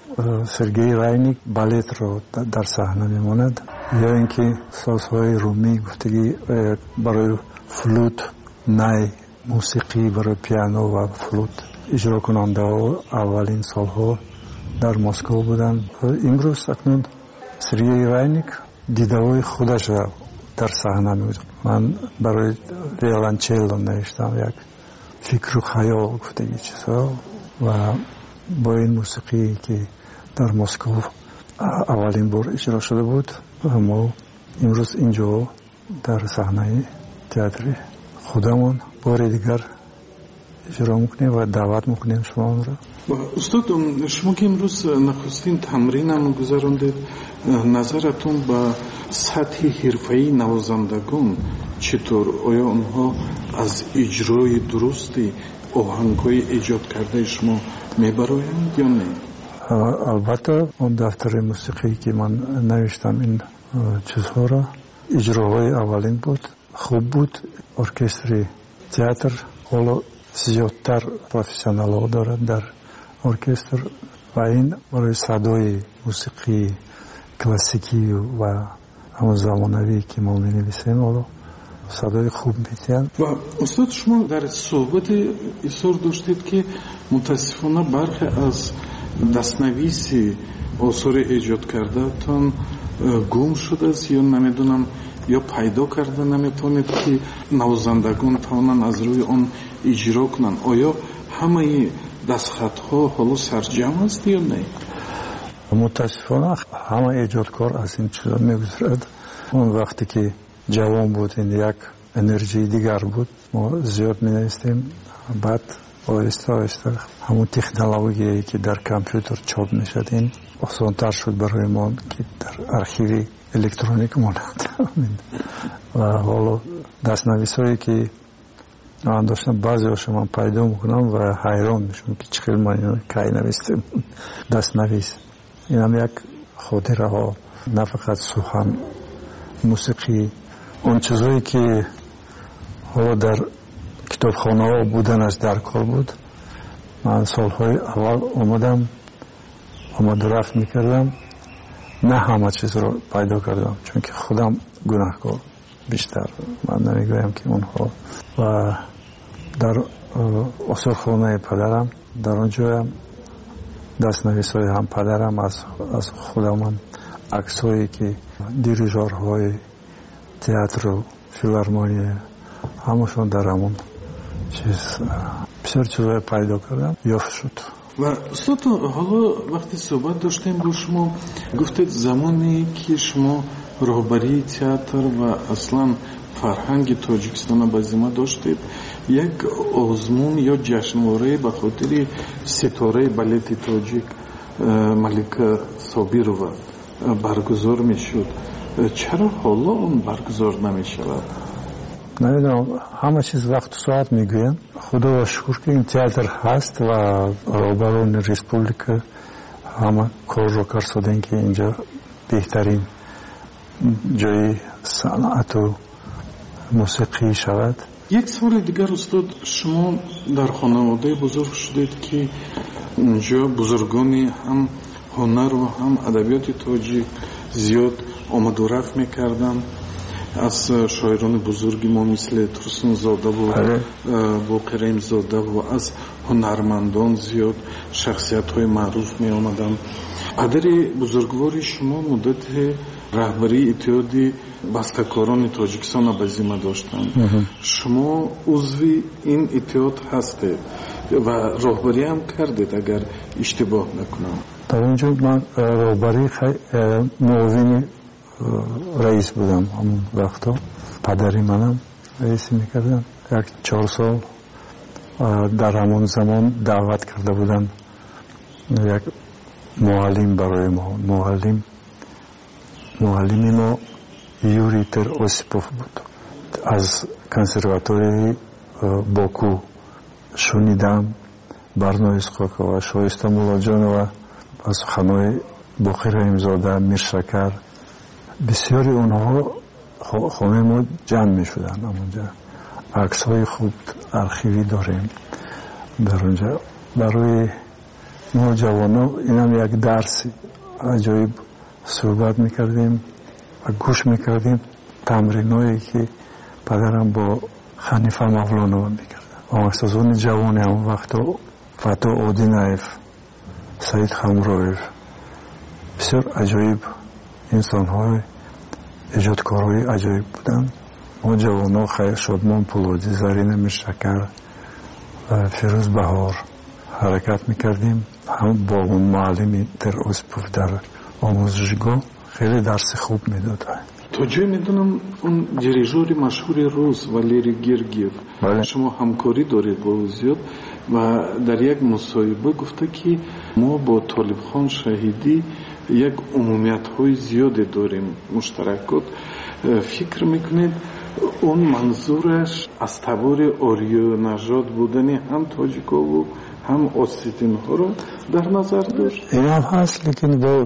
سرگئی رایніک بالت رو در صحنه میماند یا اینکه سازهای رومی گفتگی برای فلوت نای موسیقی برای پیانو و فلوت اجرا کننده ها اولین سالها در مسکو بودند. امروز اکنون سرگئی رایніک دیده‌های خودش را در صحنه می‌بود. من برای ویولنچلو نوشتم یک فکر و خیال گفتگی چیزها و با این موسیقی که در مسکو اولین بار اجرا شده بود ما امروز اینجا در صحنه تئاتر خودمون بار دیگر اجرا میکنیم و دعوت میکنیم شما را. استاد شما که امروز نخستین تمرین هم گذراندید، نظرتون به سطح حرفه‌ای نوازندگان چطور؟ آیا اونها از اجرای درستی آهنگ‌های ایجاد کرده شما میبرایند یا نه؟ البته اون دفتر موسیقی که من نوشتم این چیزها را اجراهای اولین بود، خوب بود. ارکستر تئاتر حالا زیادتر پروفسیونال ها دارد در ارکستر و این برای صدای موسیقی کلاسیکی و همون زمانوی که ما می نویسیم حالا صدای خوب میتین. و استاد شما در صحبت اصرار داشتید که متاسفانه برخی از دستنویس آثار ایجاد کرده تان گم شده است یا نمیدونم یا پیدا کرده نمیتونید که نوازندگان توانند از روی آن اجرا کنند. آیا همه دستخطها حالا سرجم است یا نه؟ متاسفانه همه ایجادکار از این چیزا میگذرد. اون وقتی که جوان بود این یک انرژی دیگر بود، ما زیاد می نویسیم، بعد آهسته آهسته همون تکنولوژی که در کامپیوتر چاپ می شد این آسان‌تر شد برای ما که در ارشیو الکترونیک ماند و حالا دستنویسایی که من داشتم بعضی هاشو من پیدا میکنم و حیران میشم که چقدر ما اینو کی نوشتیم. دستنویس این هم یک خاطره ها، نه فقط سخن، موسیقی، اون چیزایی که حالا در کتابخانه ها بودنش در کار بود. من سالهای اول آمد رفت میکردم، نه همه چیز رو پیدا کردم چون که خودم گناهکار بیشتر، من نمیگویم که اونها. و در آثارخانه پدرم در اونجا دستنویس های هم پدرم از خودم هم عکسایی که دیریژورهای تئاتر و فیلارمونی همشون در همون چیز بسیار چیزای پیدا کردم یافت شد. و استاد حالا وقتی صحبت داشتیم با شما گفتید زمانی که شما رهبری تئاتر و اصلا فرهنگ تاجیکستان به ذمه داشتید، یک آزمون یا جشنواره به خاطر ستاره بالت تاجیک ملکه صابیرова برگزار میشد. چرا حالا اون برگزار نمیشود؟ نمیدونم، همه چیز وقت و ساعت میگوین. خدا را شکر که این تئاتر هست و رهبران ریسپوبلیک همه کار رو کردن که اینجا بهترین جای صنعت و موسیقی شود. یک سوال دیگر استاد، شما در خانواده بزرگ شدید که اینجا بزرگانی هم هنر و هم ادبیات تاجیک زیاد آمد و رفت میکردن. از شاعران بزرگی ما مثل ترسون زاده و باقریم زاده و از هنرمندان زیاد شخصیت های معروف می آمدن. پدر بزرگوار شما مدت رهبری اتحاد بسته‌کاران تاجیکستان به ذمه داشتند. شما عضو این اتحاد هستید و رهبری هم کردید اگر اشتباه نکنم. در اونجا من رهبری معاون رئیس بودم. همون وقتا پدری منم رئیس میکردم. 4 سال در همون زمان دعوت کرده بودن یک معلم برای ما معلم ما یوری تر اوسیپوف بود. از کنسرواتوری باکو شنیدم برنامه سخاکا شایسته مولاجانова و سخنهای باقر رحیمزاده میرشکر بسیاری اونها خانه ما جمع می شدن. اونجا عکس های خوب ارخیوی داریم در اونجا برای ما جوانان. اینم یک درسی عجایب صحبت میکردیم و گوش میکردیم تمرین هایی که پدرم با خنیفه مولانا میکردن. آهنگسازان جوان همون وقت فتا اودینایف، سعید خمرویف بسیار عجایب انسان های ایجادکارهای عجایب بودن. ما جوانان خیر شادمان پولادی، زرین میرشکر و فیروز بهار حرکت میکردیم. هم با اون معلمی در اوسیپوف در آموزشگاه خیلی درس خوب میداد. تا جای میدونم اون دیریژور مشهور روس والیری گرگیف شما همکاری دارید با او زیاد و در یک مصاحبه گفته که ما با طالبخان شهیدی یک عمومیت های زیادی داریم مشترکات. فکر میکنید اون منظورش از تبار آریو نژاد بودنی هم تاجیکا و هم اوسیتین ها رو در نظر داشت؟ این هم هست، لیکن با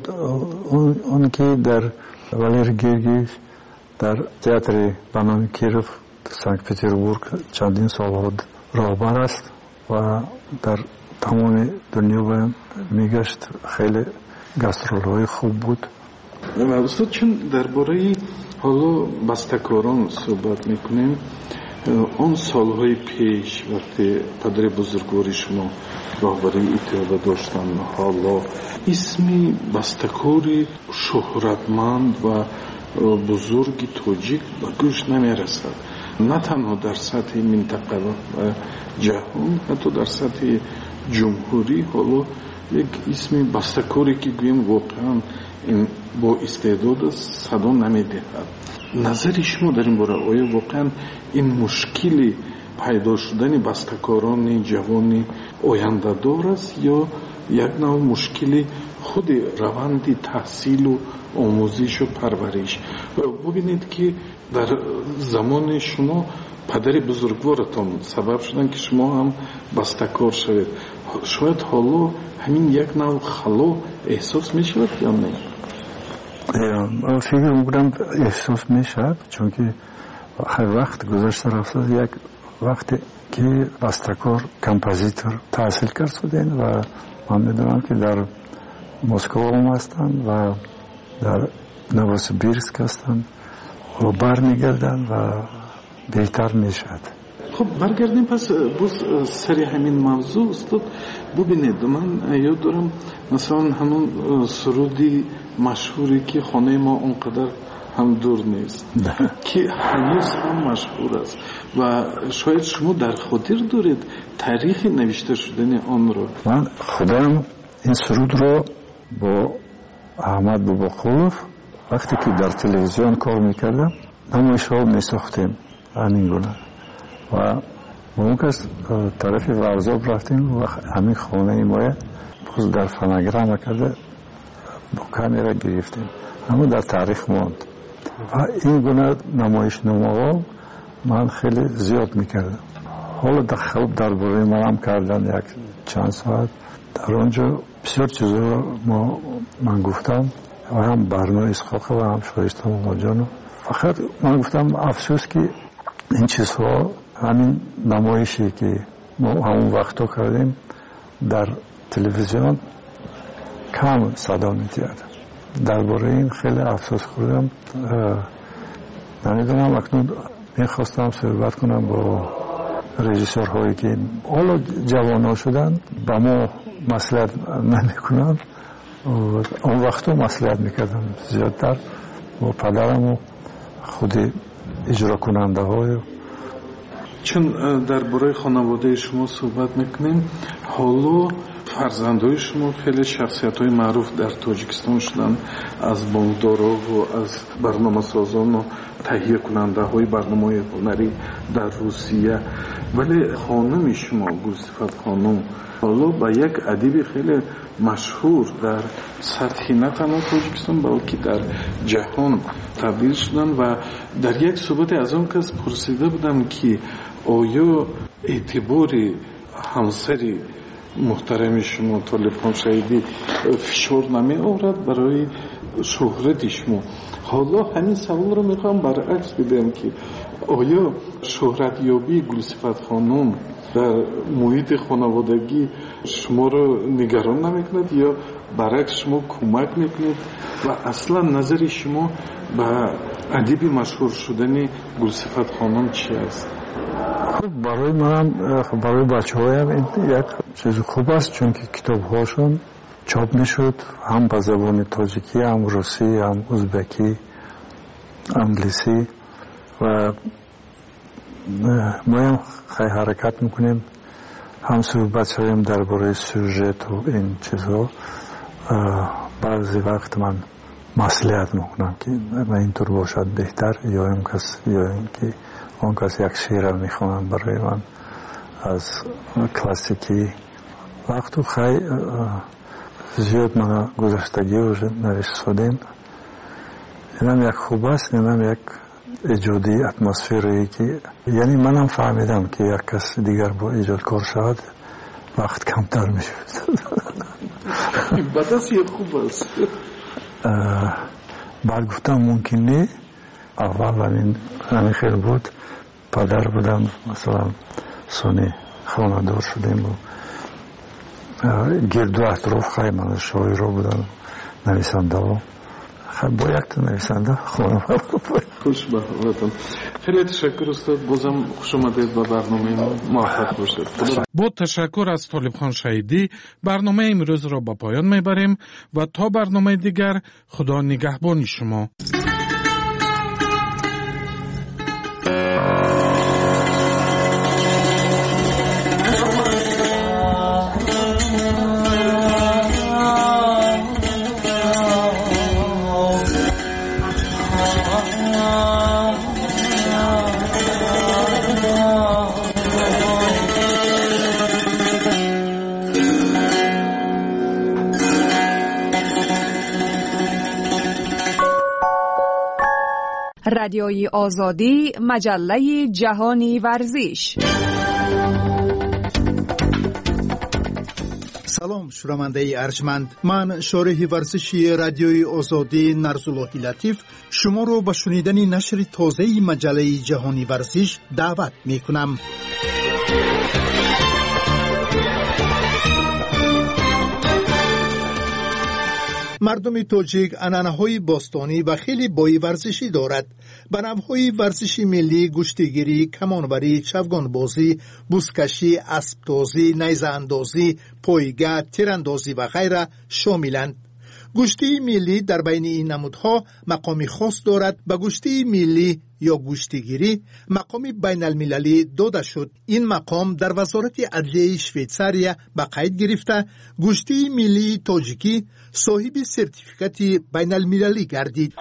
اون که در والیر گرگیف در تئاتر بنام کیروف سانکت پتربورگ چندین سال راهبر است و در تمام دنیا میگشت. خیلی گاسترول‌های خوب بود. استاد چون درباره حالا بسته‌کاران صحبت میکنیم، اون سالهای پیش وقتی پدر بزرگواری شما راهبری ایتالیا داشتن، حالا اسمی بسته‌کاری شهرتمند و بزرگی تاجیک به گوش نمیرسد، نه تنها در سطح منطقه و جهان، حتی در سطح جمهوری. حالا یک اسم بسته‌کاری که گویم واقعا این با استعداد صدا نمیدهد. نظر شما در این باره آیا واقعا این مشکلی پیدا شدن بسته‌کاران جوان آینده دار است یا یک نوع مشکلی خود روند تحصیل و آموزش و پرورش؟ ببینید که در زمان شما پدر بزرگوارتان سبب شدن که شما هم بسته‌کار شوید. شاید حالا همین یک نوع خلا احساس می شود یا نه؟ فکر میکنم احساس می شود، چون که هر وقت گذشته رفته یک وقتی که بسته‌کار کمپوزیتور تحصیل کرد شدن و من میدونم که در مسکو هم هستن و در نووسیبیرسک هستن و برمیگردن و بهتر میشد. خب برگردیم پس باز سری همین موضوع استاد. ببینید من یاد دارم مثلا همون سرودی مشهوری که خانه ما اونقدر هم دور نیست که هنوز هم مشهور است و شاید شما در خاطر دارید تاریخ نوشته شدن آن رو. من خودم این سرود رو با احمد باباقولوف وقتی که در تلویزیون کار میکردم نمایش‌ها میساختیم همین گونه و با اون کس طرف ورزاب رفتیم و همین خانه ما باز در فناگرام کرده با کامیرا گرفتیم، اما در تاریخ ماند و این گونه نمایش نماها من خیلی زیاد میکردم. حالا دخل درباره ما هم کردن یک چند ساعت در آنجا بسیار چیزا من گفتم و هم برنامه اسخاقه و هم شایسته مولاجانو. فقط من گفتم افسوس که این چیزها همین نمایشی که ما همون وقتا کردیم در تلویزیون کم صدا می‌داد. درباره این خیلی افسوس خوردم. نمیدونم اکنون میخواستم صحبت کنم با رژیسورهایی که حالا جوان‌ها شدن با ما مصلحت نمیکنن. اون وقتا مصلحت میکردم زیادتر با پدرم و خود اجرا کننده های. چون درباره خانواده شما صحبت میکنیم، حالا فرزندهای شما خیلی شخصیت های معروف در تاجیکستان شدن، از بانکدارا و از برنامه سازان و تهیه کننده های برنامه هنری در روسیه. ولی خانم شما گلصفت خانم حالا با یک ادیب خیلی مشهور در سطح نه تنها تاجیکستان بلکه در جهان تبدیل شدن و در یک صحبت از اون کس پرسیده بودم که آیا اعتبار همسری محترم شما طالب شهیدی فشار نمی آورد برای شهرت شما؟ حالا همین سوال رو میخوام برعکس بدم که آیا شهرتیابی گلصفت خانم در محیط خانوادگی شما رو نگران نمیکند یا برعکس شما کمک میکنید و اصلا نظر شما به ادیب مشهور شدن گلصفت خانم چی است؟ برای من برای بچه‌هایم این یک چیز خوب است چون که کتاب‌هاشون چاپ میشد هم به زبان تاجیکی هم روسی هم ازبکی انگلیسی و ما هم خیلی حرکت میکنیم هم صحبت هایم درباره سوژت و این چیزها بعضی وقت من مصلحت میکنم که اینطور باشد بهتر یا اینکه اون کس یک شعر میخوانم برای من از کلاسیکی وقت خیلی زیاد من گذشتگی رو نوشتیم. اینم یک خوب است، اینم یک ایجادی اتمسفری که یعنی منم فهمیدم که یک کس دیگر با ایجاد کار شد وقت کمتر میشود. بدست یک خوب است. برگفتم ممکن نی اول همین خیلی بود پدر بودم مثلا سانی خاندار شدیم و گرد و اطراف خیلی من شاعر رو بودم نویسنده ها با یک تا نویسنده خانم خوش بخوردم. خیلی تشکر استاد، بازم خوش آمدید به برنامه ما، موفق باشید. با تشکر از طالب شهیدی برنامه امروز را به پایان میبریم و تا برنامه دیگر خدا نگهبان شما. رادیوی آزادی، مجله جهانی ورزش. سلام شنونده ارجمند، من شارح ورزشی رادیوی آزادی نرزاللهی لطیف شما رو به شنیدن نشر تازه مجله جهانی ورزش دعوت می کنم. مردم تاجیک عنعنه‌های باستانی و خیلی بای ورزشی دارد. به نوع‌های ورزشی ملی گشتیگیری، کمانوری، چوگانبازی، بزکشی، اسب‌تازی، نیزه اندازی، پایگاه، تیراندازی و غیره شاملند. گشتی ملی در بین این نمودها مقامی خاص دارد. به گشتی ملی یا گشتیگیری مقامی بین المللی داده شد. این مقام در وزارت عدلیه شویتزاریا به قید گرفته گشتی ملی تاجیکی صاحب سرتیفیکات بین المللی گردید.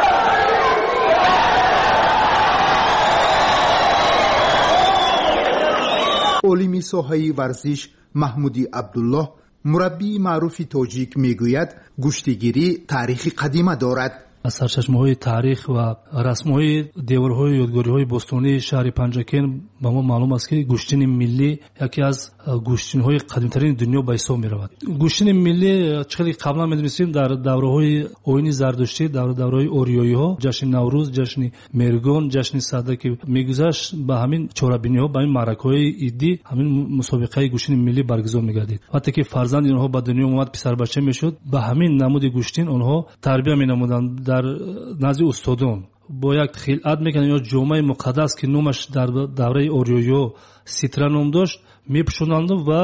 عالم ساحه ورزش محمودی عبدالله مربی معروف تاجیک میگوید گشتیگیری تاریخ قدیمه دارد. از سرچشمه‌های تاریخ و رسم‌های دیوارهای یادگاری‌های باستانی شهر پنجکن به ما معلوم است که گشتین ملی یکی از گشتین‌های قدیمی‌ترین دنیا به حساب می‌رود. گشتین ملی چقدر قبلا می‌دونستیم در دوره‌های آیین زردشتی، دوره‌های اوریایی‌ها، جشن نوروز، جشن مرگان، جشن صده که می‌گذشت به همین چهاربینی‌ها، به این معرکه‌های عیدی، همین مسابقه گشتین ملی برگزار می‌گردید. وقتی که فرزند اینها به دنیا اومد پسر بچه میشد، به همین نمود گشتین آنها تربیت می‌نمودند. در نزد استادان با یک خلعت میکنن یا جامعه مقدس که نامش در دوره اوریایی‌ها سیترا نام داشت میپوشونند و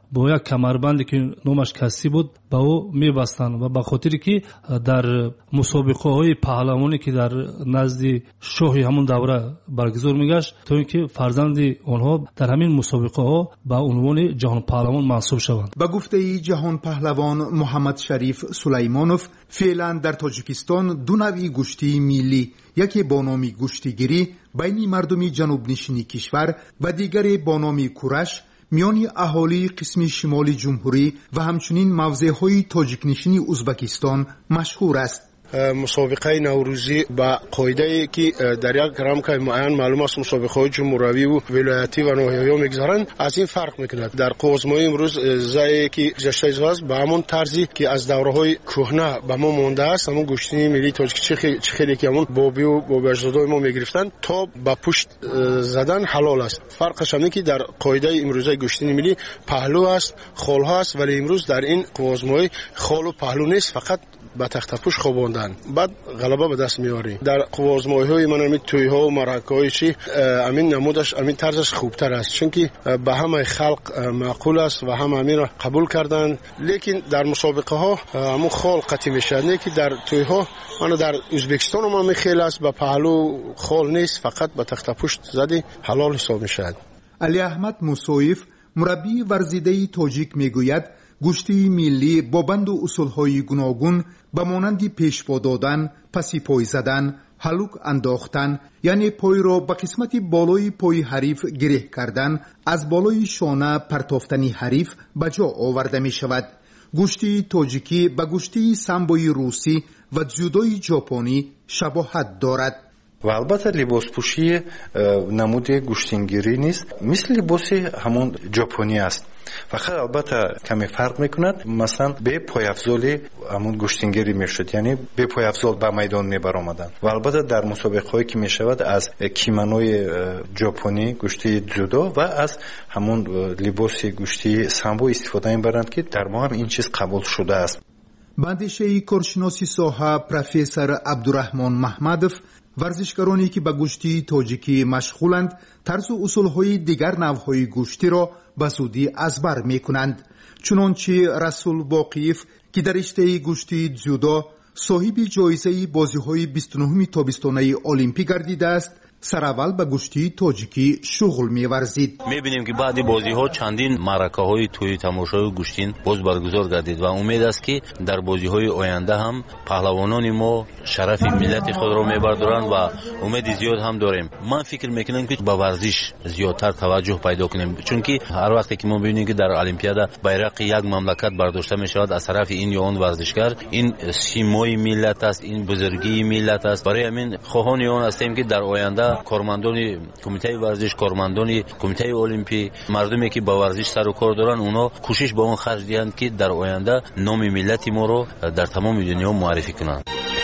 با یک کمربندی که نامش کسی بود با او میبستند و به خاطری که در مسابقه های پهلوانی که در نزد شاه همون دوره برگزار میگشت تا اینکه فرزند آنها در همین مسابقه ها به عنوان جهان پهلوان محسوب شوند. به گفته جهان پهلوان محمد شریف سلیمانوف، فعلا در تاجیکستان دو نوع گوشتی ملی، یکی با نام گوشتیگیری بین مردم جنوب نشین کشور و دیگری با نام کورش میان اهالی قسم شمال جمهوری و همچنین موضع‌های تاجیک نشین ازبکستان مشهور است. مسابقه نوروزی با قاعده که در یک رامکای معین معلوم است مسابقه جمهوری و ولایتی و ناحیه‌ها میگذارند از این فرق میکند. در قوزمای امروز زایی که گذشته است با همون طرزی که از دوره‌های کهنه به ما مونده است، همون گوشتی ملی تاجیک چخیلی که همون بابی و باباجدادای ما میگرفتند تا با پشت زدن حلال است. فرقش اینه که در قاعده امروزی گوشتی ملی پهلو است، خالها است، ولی امروز در این قوزمای خال و پهلو نیست، فقط با تختپوش خواباندن، بعد غلبه به دست میاری. در قوازمای‌های من همین توی‌ها و مرکه‌های چی همین نمودش همین طرزش خوبتر است، چون که به همه خلق معقول است و هم همین را قبول کردند. لیکن در مسابقه ها همون خال قطعی میشه، نه که در توی‌ها من در ازبکستان ما میخیل است به پهلو خال نیست، فقط به تختپوش زدی حلال حساب میشه. علی احمد موسویف مربی ورزیده تاجیک میگوید گوشتی ملی با بند و اصولهای گوناگون به مانند پیشوا دادن، پسی پای زدن، هلوک انداختن، یعنی پای را به قسمت بالای پای حریف گره کردن، از بالای شانه پرتافتنی حریف به جا آورده می شود. گوشتی تاجیکی به گوشتی سامبوی روسی و جودوی ژاپنی شباهت دارد. و البته لباس پوشی نمود گوشتینگیری نیست، مثل لباس همون ژاپنی است، فقط البته کمی فرق میکند. مثلا به پایافزال همون گوشتینگیری میشد، یعنی به پایافزال به میدان میبرآمدن و البته در مسابقه هایی که میشود از کیمانوی ژاپنی گوشتی جودو و از همون لباس گوشتی سامبو استفاده میبرند که در ما هم این چیز قبول شده است. بندشه کارشناسی ساحه پروفسور عبدالرحمن محمدов ورزشکارانی که به گوشتی تاجیکی مشغولند طرز و اصولهای دیگر نوعهای گوشتی را به زودی ازبر میکنند. چنانچه رسول باقیف که در رشته گوشتی جودو صاحب جایزه بازی‌های 29 تابستانه المپیک گردیده است، سراول به گوشتی تاجیکی شغل می‌ورزید. می‌بینیم که بعد بازی‌ها چندین معرکه‌های توی تماشای گوشتین باز برگزار گردید و امید است که در بازی‌های آینده هم پهلوانان ما شرف ملت خود را می‌بردارند و امید زیاد هم داریم. من فکر می‌کنم که به ورزش زیادتر توجه پیدا کنیم، چون که هر وقتی که ما ببینیم که در المپیاد بیرق یک مملکت برداشته می‌شود از طرف این یا آن ورزشکار، این سیمای ملت است، این بزرگی ملت است. برای همین خواهان آن هستیم که در آینده کارمندان کمیته ورزش، کارمندان کمیته المپی، مردمی که با ورزش سر و کار دارن، اونا کوشش با اون خرج دهند که در آینده نام ملت ما رو در تمام دنیا معرفی کنند.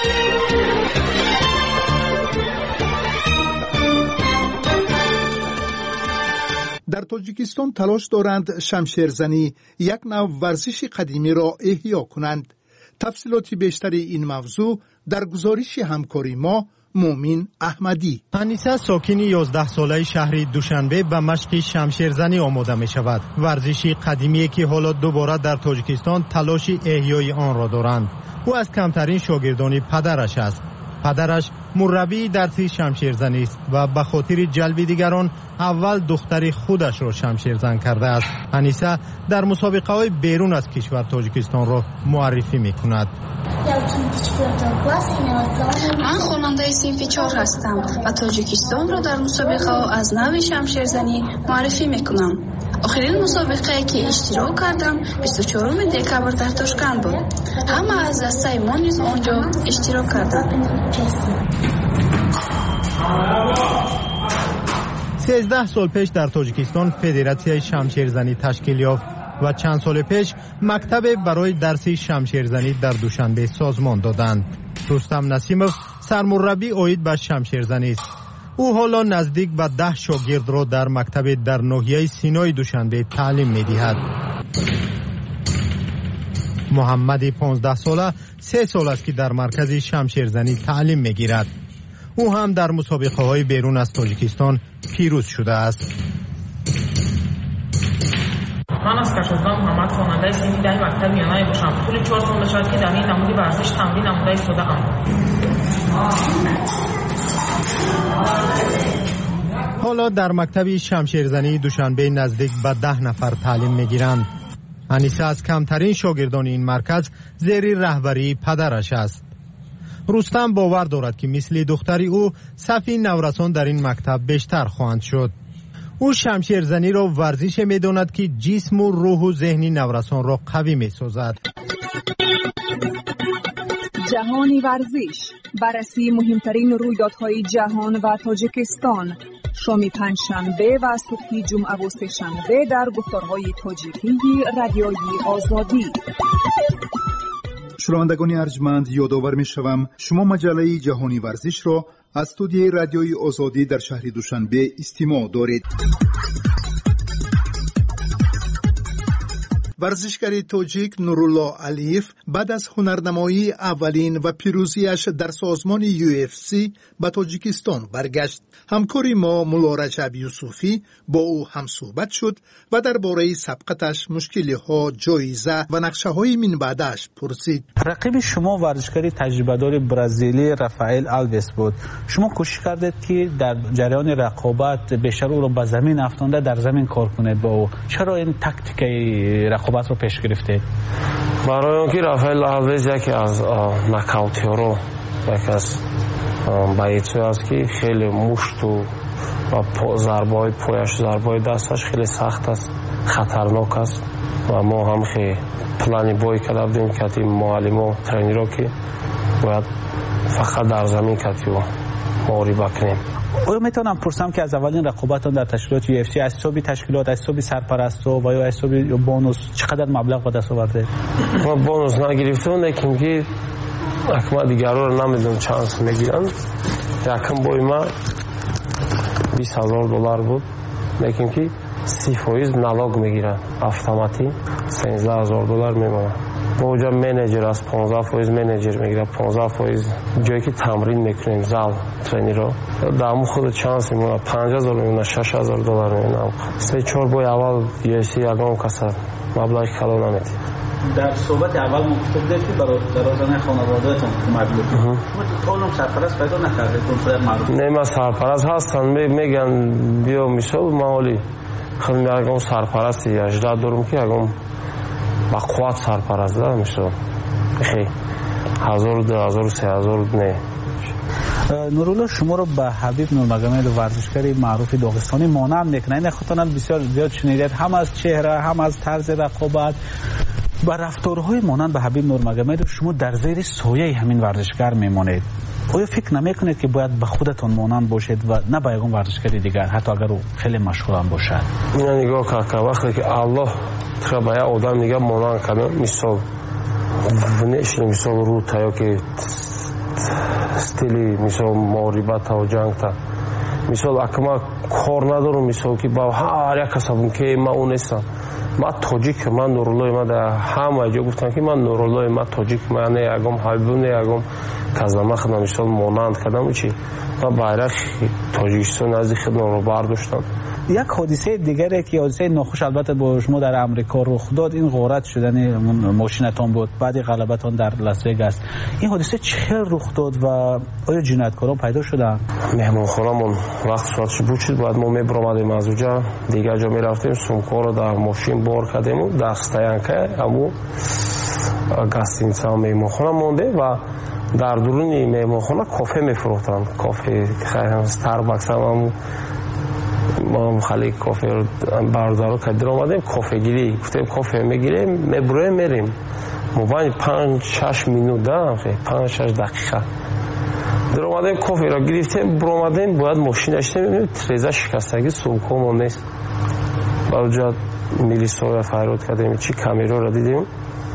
در تاجیکستان تلاش دارند شمشیرزنی، یک نوع ورزش قدیمی را احیا کنند. تفصیلات بیشتری این موضوع در گزارش همکاری ما مومین احمدی. انیسه ساکن 11 ساله شهر دوشنبه به مشق شمشیرزنی آماده می شود. ورزشی قدیمی که حالا دوباره در تاجیکستان تلاش احیای آن را دارند. او از کمترین شاگردان پدرش است. پدرش مربی درس شمشیرزنی است و به خاطر جلب دیگران اول دختر خودش را شمشیرزن کرده است. انیسه در مسابقه های بیرون از کشور تاجیکستان را معرفی می کند. من خواننده صنف 4 هستم و تاجیکستان را در مسابقه ها از نوع شمشیرزنی معرفی می کنم. آخرین مسابقه که اشتراک کردم 24 دکبر در تاشکند بود. همه از دسته ما نیز آنجا اشتراک کردند. 13 سال پیش در تاجیکستان فدراسیون شمشیرزنی تشکیل یافت و چند سال پیش مکتب برای درس شمشیرزنی در دوشنبه سازمان دادند. رستم نسیموف سرمربی عاید به شمشیرزنی است. او حالا نزدیک به 10 شاگرد را در مکتب در ناحیه سینای دوشنبه تعلیم می‌دهد. محمد 15 ساله 3 سال است که در مرکز شمشیرزنی تعلیم می‌گیرد. او هم در مسابقه‌های بیرون از تاجیکستان پیروز شده است. من از کشازدان محمد خواننده صنف 10 مکتب میانه باشم. طول 4 سال شد که در این نمود ورزش تمرین نموده ایستاده‌ام. حالا در مکتب شمشیرزنی دوشنبه نزدیک به 10 نفر تعلیم میگیرند. انیسه از کمترین شاگردان این مرکز زیر رهبری پدرش است. رستم باور دارد که مثل دختری او صفی نورسان در این مکتب بیشتر خواهند شد. او شمشیرزنی را ورزش می‌داند که جسم و روح و ذهن نورسان را قوی می‌سازد. جهانی ورزش، بررسی مهمترین رویدادهای جهان و تاجیکستان، شام پنجشنبه و صبح جمعه و سه‌شنبه در گفتارهای تاجیکی رادیوی آزادی. شنوندگان ارجمند، یادآور می‌شوم شما مجله جهانی ورزش را از استودیوی رادیوی آزادی در شهر دوشنبه استماع دارید. ورزشکار تاجیک نورالله علیف بعد از هنرنمایی اولین و پیروزیش در سازمان UFC به تاجیکستان برگشت. همکاری ما مولا رجب یوسفی با او هم صحبت شد و درباره سبقتش، مشکل‌ها، جایزه و نقشه‌های من بعدش پرسید. رقیب شما ورزشکاری تجربه‌دار برزیلی رافائل آلوس بود. شما کوشش کردید که در جریان رقابت بیشتر او را به زمین افکنده، در زمین کار کنید با او. چرا این تاکتیک رقابت رو پیش گرفتید؟ برای اینکه رافائل آلوس یکی از ناکاوتی‌ها، یکی از باییچه است که خیلی مشت و ضربه‌های پایش، ضربه‌های دستش خیلی سخت است، خطرناک است و ما هم خیلی پلانی بایی کرده بودیم که معلم و ترینرها که باید فقط در زمین کتی و محاربه کنیم. آیا میتونم پرسم که از اولین رقابتان در تشکیلات UFC از حساب تشکیلات، از حساب سرپرست و یا از حساب بونوس چقدر مبلغ به دست آورده؟ ما بونوس نگرفتیم، لیکن که اکما دیگرها رو نمیدونم چند میگیرن. یکم بای ما $20,000 بود، لیکن که 30% نالوگ میگیرن، اتوماتیک $13,000 میمونه. با اونجا منیجر از 15% منیجر میگیره، 15% جایی که تمرین میکنیم زال ترینرها دامو خود چانس میمونه، $5,000 میمونه، $6,000 میمونه. 3-4 بای اول UFC یگان کسر مبلغ کلو نمیده. در صحبت اول مکتوب دید که برای درازانه خانواده‌تون اومد بود. شما تو طولم سرپرست پیدا نکردید؟ نه، ما سرپرست هستن میگن بیا مثال مالی خیلی میگم سرپرستی 18 دارم که اگم با قوت سرپرست دارم مثال خیلی 1,000 2,000 3,000 نه. نورالله شما رو به حبیب نورمگامد ورزشکار معروف داغستانی مانند میکنه. این خودتان بسیار زیاد شنیدید، هم از چهره هم از طرز رقابت با رفتارهای مانند به حبیب نورمگامد شما در زیر سایه همین ورزشکار میمانید. آیا فکر نمیکنید که باید به خودتان مانند باشید و نه به یگان ورزشکاری دیگر حتی اگر او خیلی مشهور هم باشد؟ من نگاه کردم وقتی که الله ترا یا آدم نگاه مانند کنه، مثال نشین مثال رو تا که استیلی مثال محاربت و جنگ تا مثال اکما کار ندارم، مثال که با هر یک کسبم که من اون نیستم. ما تاجیک، من نورالله، ما در همه جا گفتن که من نورالله، ما تاجیک، من نه یگم حبیب نه یگم کازما خدام مثال مانند کردم چی ما bayrak تاجیکستان از خدمت رو برداشتم. یک حادثه دیگری که حادثه ناخوش البته با شما در امریکا رخ داد، این غارت شدن ماشینتان بود بعد غلبتان در لاس وگاس. این حادثه چه رخ داد و آیا جنایتکاران پیدا شدن؟ مهمانخانه‌مون وقت ساعتش بود، بعد ما میبرامدیم از اونجا دیگه جا میرفتیم، سومکا رو در ماشین بار کردیم و در ستاینکه امو گاستینسا مهمانخانه مونده و در درون مهمانخانه کافه میفروختن، کافه استارباکس هم ما خالی کافه رو بردارو کردیم اومدیم کافه گیری، گفتیم کافه میگیریم میبریم میریم موبایل 5-6 minut دارم، 5-6 دقیقه در اومدیم کافه رو گرفتیم برآمدیم، باید ماشین داشتیم میبینیم تریزه شکستگی سومکامون نیست. برای میلیسا فریاد کردیم چی کامیرا رو دیدیم،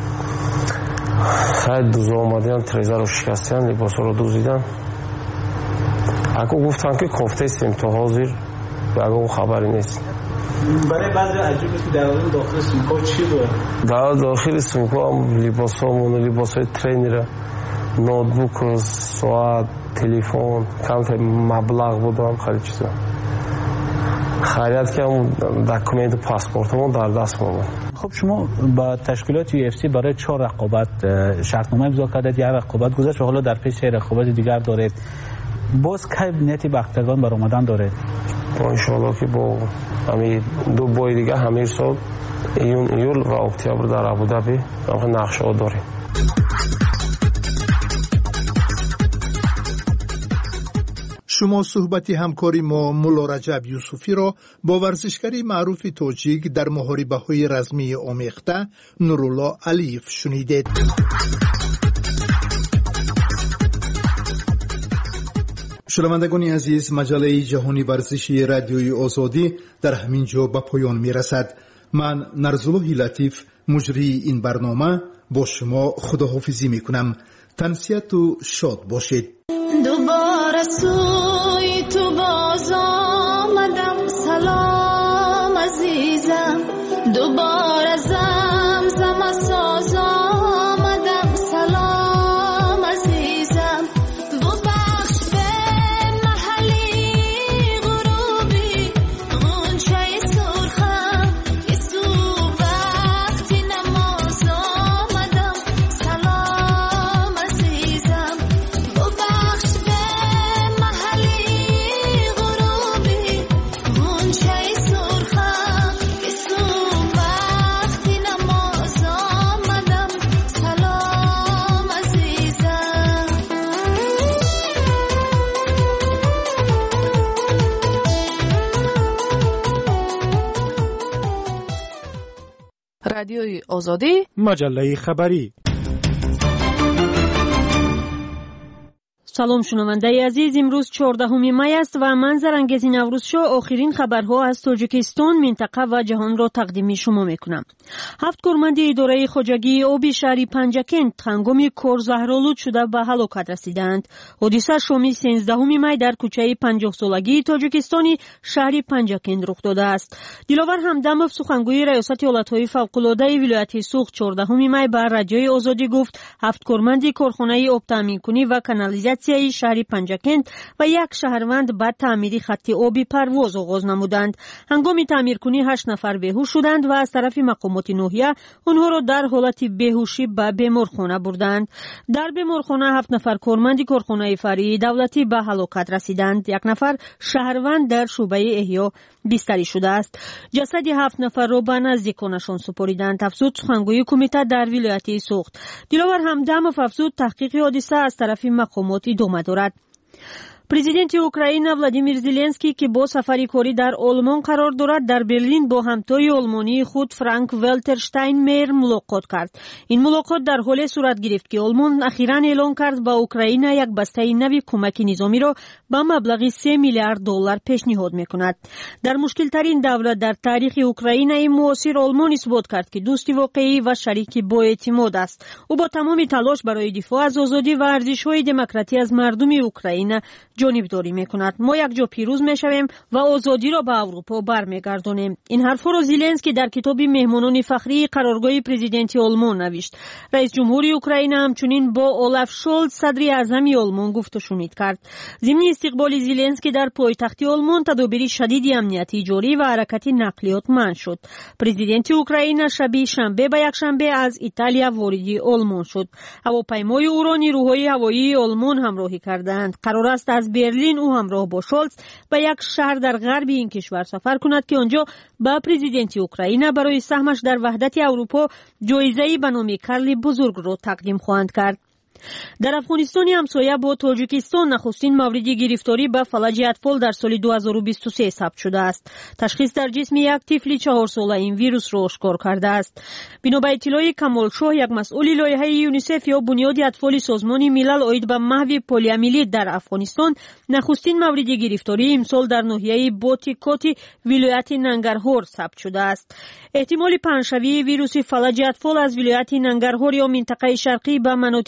خیلی دوزا اومدن تریزه رو شکستن، لباس رو دوزیدن. اگه گفتن که کافته استیم تا حاضر اگه اون خبری نیست. برای بعضی عجیبه که در داخل سومکا چی بود؟ در داخل سومکا هم لباس همون، لباس های ترینر، نوتبوک، ساعت، تلفن، کم مبلغ بود هم خیلی چیزا. خرید کردم دکومنت پاسپورتمو در دست موندم. خب شما با تشکیلات UFC برای 4 رقابت شرطنامه امضا کردید، یک رقابت گذشت و حالا در پیش رقابت دیگر دارید. باز کی نیتی به اکتاگون برآمدن دارید؟ ان شاء الله که با همین 2 بای دیگه همین سال ایول و اکتبر در ابوظبی نقشه داریم. شما صحبت همکاری ما مولا رجب یوسفی را با ورزشکاری معروف تاجیک در محاربه‌های رزمی آمیخته نورالله علیف شنیدید. شنوندگان عزیز، مجله جهانی ورزشی رادیوی آزادی در همین جا به پایان می رسد. من نرزالله لطیف مجری این برنامه با شما خداحافظی می کنم. تنسیت و شاد باشید. دوباره سوی تو باز آمدم، سلام عزیزم. دوباره زمزم ساز آمدم، سلام عزیزم. ببخش به محلی غروبی غنچه سرخم که صبح وقتی نماز آمدم، سلام عزیزم. ببخش به محلی غروبی غنچه سرخم که صبح وقتی نماز آمدم، سلام عزیزم. رادیوی آزادی، مجله خبری. سلام شنونده عزیز، امروز 14 می است و من زرنگزی نوروزشو آخرین خبرها از تاجیکستان، منطقه و جهان را تقدیم شما میکنم. 7 کارمند اداره خواجگی آبی شهر پنجکند هنگام کار زهرآلود شده به هلاکت رسیدند. حادثه شام 13 می در کوچه 50 سالگی تاجیکستانی شهر پنجکند رخ داده است. دلاور همدمов سخنگوی ریاست ایالت‌های فوق‌العاده ولایت سوخت 14 می به رادیوی آزادی گفت 7 کارمند کارخانه آب تامین کنی و کانالیزاسیون شهر پنجکند و یک شهروند بعد تعمیر خط آبی پرواز آغاز نمودند. هنگام تعمیر کنی 8 نفر بیهوش شدند و از طرف مقامات ناحیه آنها را در حالت بیهوشی به بیمارخانه بردند. در بیمارخانه 7 نفر کارمند کارخانه فرعی دولتی به هلاکت رسیدند. 1 نفر شهروند در شعبه احیا بستری شده است. جسد 7 نفر را به نزدیکانشان سپاریدند. افزود سخنگوی کمیته در ولایت سوخت. دلاور همدمов افزود تحقیق حادثه از طرف مقامات ادامه دارد. پرزیدنت اوکراین ولادیمیر زلنسکی که با سفری کاری در آلمان قرار دارد در برلین با همتای آلمانی خود فرانک والتر شتاینمایر ملاقات کرد. این ملاقات در حالی صورت گرفت که آلمان اخیراً اعلام کرد به اوکراین یک بسته نوی کمک نظامی را به مبلغ 3 میلیارد دلار پیشنهاد میکند. در مشکل ترین دولت در تاریخ اوکراین معاصر آلمان اثبات کرد که دوست واقعی و شریک با اعتماد است. او با تمام تلاش برای دفاع از آزادی و ارزش‌های دموکراسی از مردم اوکراین جانبداری میکند. ما یک جا پیروز میشویم و آزادی را به اروپا برمیگردانیم. این حرفا را زلنسکی در کتاب مهمانان فخری قرارگاه پرزیدنت آلمان نوشت. رئیس جمهوری اوکراین همچنین با اولاف شولز صدر اعظم آلمان گفت و شنود کرد. ضمن استقبال زلنسکی در پایتخت آلمان تدابیر شدید امنیتی جاری و حرکت نقلیات منع شد. پرزیدنت اوکراین شب شنبه به یکشنبه از ایتالیا وارد آلمان شد. هواپیمای او را نیروهای هوایی آلمان همراهی کردند. قرار است از برلین او همراه با شولز به یک شهر در غرب این کشور سفر کند که آنجا با پرزیدنت اوکراین برای سهمش در وحدت اروپا جایزه‌ای به نام کارل بزرگ را تقدیم خواهند کرد. در افغانستان همسایه با تاجیکستان نخستین مورد گرفتاری به فلج اطفال در سال 2023 ثبت شده است. تشخیص در جسم یک طفل 4 ساله این ویروس را آشکار کرده است. بنا به اطلاع کمال شاه، یک مسئول لایحه یونیسف یا بنیاد اطفال سازمان ملل عاید به محو پولیومیلیت در افغانستان، نخستین مورد گرفتاری امسال در ناحیه بوتیکوتی ولایت ننگرهار ثبت شده است. احتمال پنه‌شوی ویروس فلج اطفال از ولایت ننگرهار یا منطقه شرقی به مناطق دیگر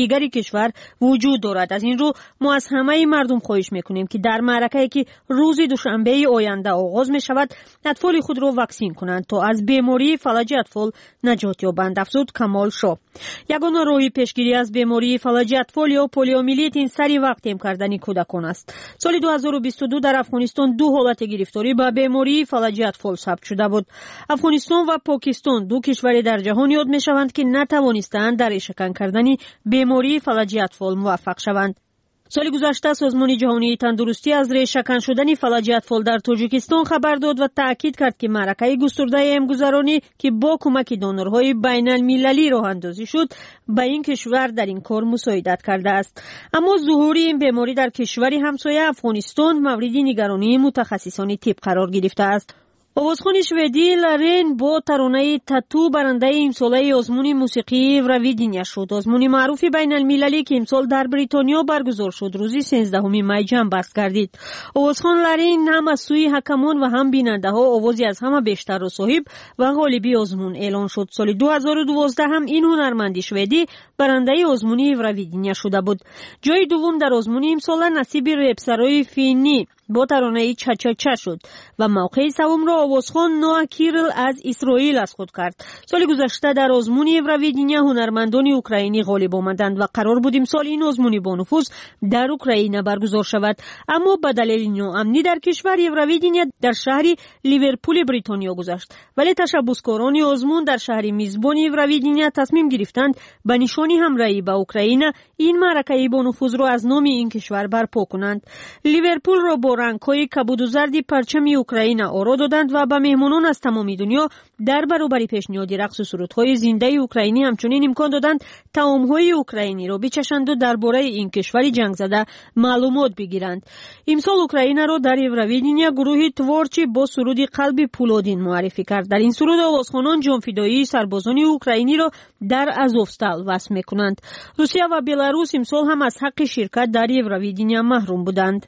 دیگری کشور وجود دارد. از این رو ما از همه مردم خواهش میکنیم که در معرکه‌ای که روز دوشنبه آینده آغاز می شود اطفال خود را واکسین کنند تا از بیماری فلج اطفال نجات یابند. افزود کمال شاه. یگانه راه پیشگیری از بیماری فلج اطفال یا پولیومیلیت این سری وقت کردن کودکان است. سال 2022 در افغانستان 2 حالت گرفتاری به بیماری فلج اطفال ثبت شده بود. افغانستان و پاکستان 2 کشور در جهان یاد می شوند که نتوانستند در ریشه‌کن کردن بیماری فلج اطفال موفق شوند. سال گذشته سازمان جهانی تندرستی از ریشه‌کن شدن فلج اطفال در تاجیکستان خبر داد و تاکید کرد که معرکه گسترده امگذرانی که با کمک دونورهای بین المللی راه اندازی شد به این کشور در این کار مساعدت کرده است. اما ظهور این بیماری در کشوری همسایه افغانستان مورد نگرانی متخصصان طب قرار گرفته است. آوازخوان شوئدی لارین با ترانه تاتو برنده امساله آزمون موسیقی اورویدینیا شد. آزمون معروف بین المللی که امسال در بریتانیا برگزار شد روز 13 می جمع بست گردید. آوازخوان لارین هم از سوی حکمان و هم بیننده ها آوازی از همه بیشتر را صاحب و غالبی آزمون اعلان شد. سال 2012 هم این هنرمند شوئدی برنده آزمون اورویدینیا شده بود. جای دوم در آزمون امسال نصیب رپسرای فینی با ترانه چا چا چا شد و موقع سوم را آوازخوان نوآ کیرل از اسرائیل از خود کرد. سال گذشته در آزمون اورویدینیا هنرمندان اوکراینی غالب آمدند و قرار بود امسال این آزمون با نفوذ در اوکراین برگزار شود، اما به دلیل ناامنی در کشور اورویدینیا در شهر لیورپول بریتانیا گذشت. ولی تشبثکاران آزمون در شهر میزبان اورویدینیا تصمیم گرفتند به نشانی همراهی با اوکراین این معرکه با نفوذ را از نام این کشور برپا کنند. لیورپول را با رنگ‌های کبود و زرد پرچم اوکراین آرا دادند و به مهمانان از تمام دنیا در برابر پیشنهاد رقص و سرودهای زنده اوکراینی همچنین امکان دادند طعام‌های اوکراینی را بچشند و درباره این کشور جنگ زده معلومات بگیرند. امسال اوکراین را در اورویدینیا گروه توارچی با سرود قلب پولادین معرفی کرد. در این سرود آوازخوانان جانفدایی سربازان اوکراینی را در آزوفستال وصف می‌کنند. روسیه و بلاروس امسال هم از حق شرکت در اورویدینیا محروم بودند.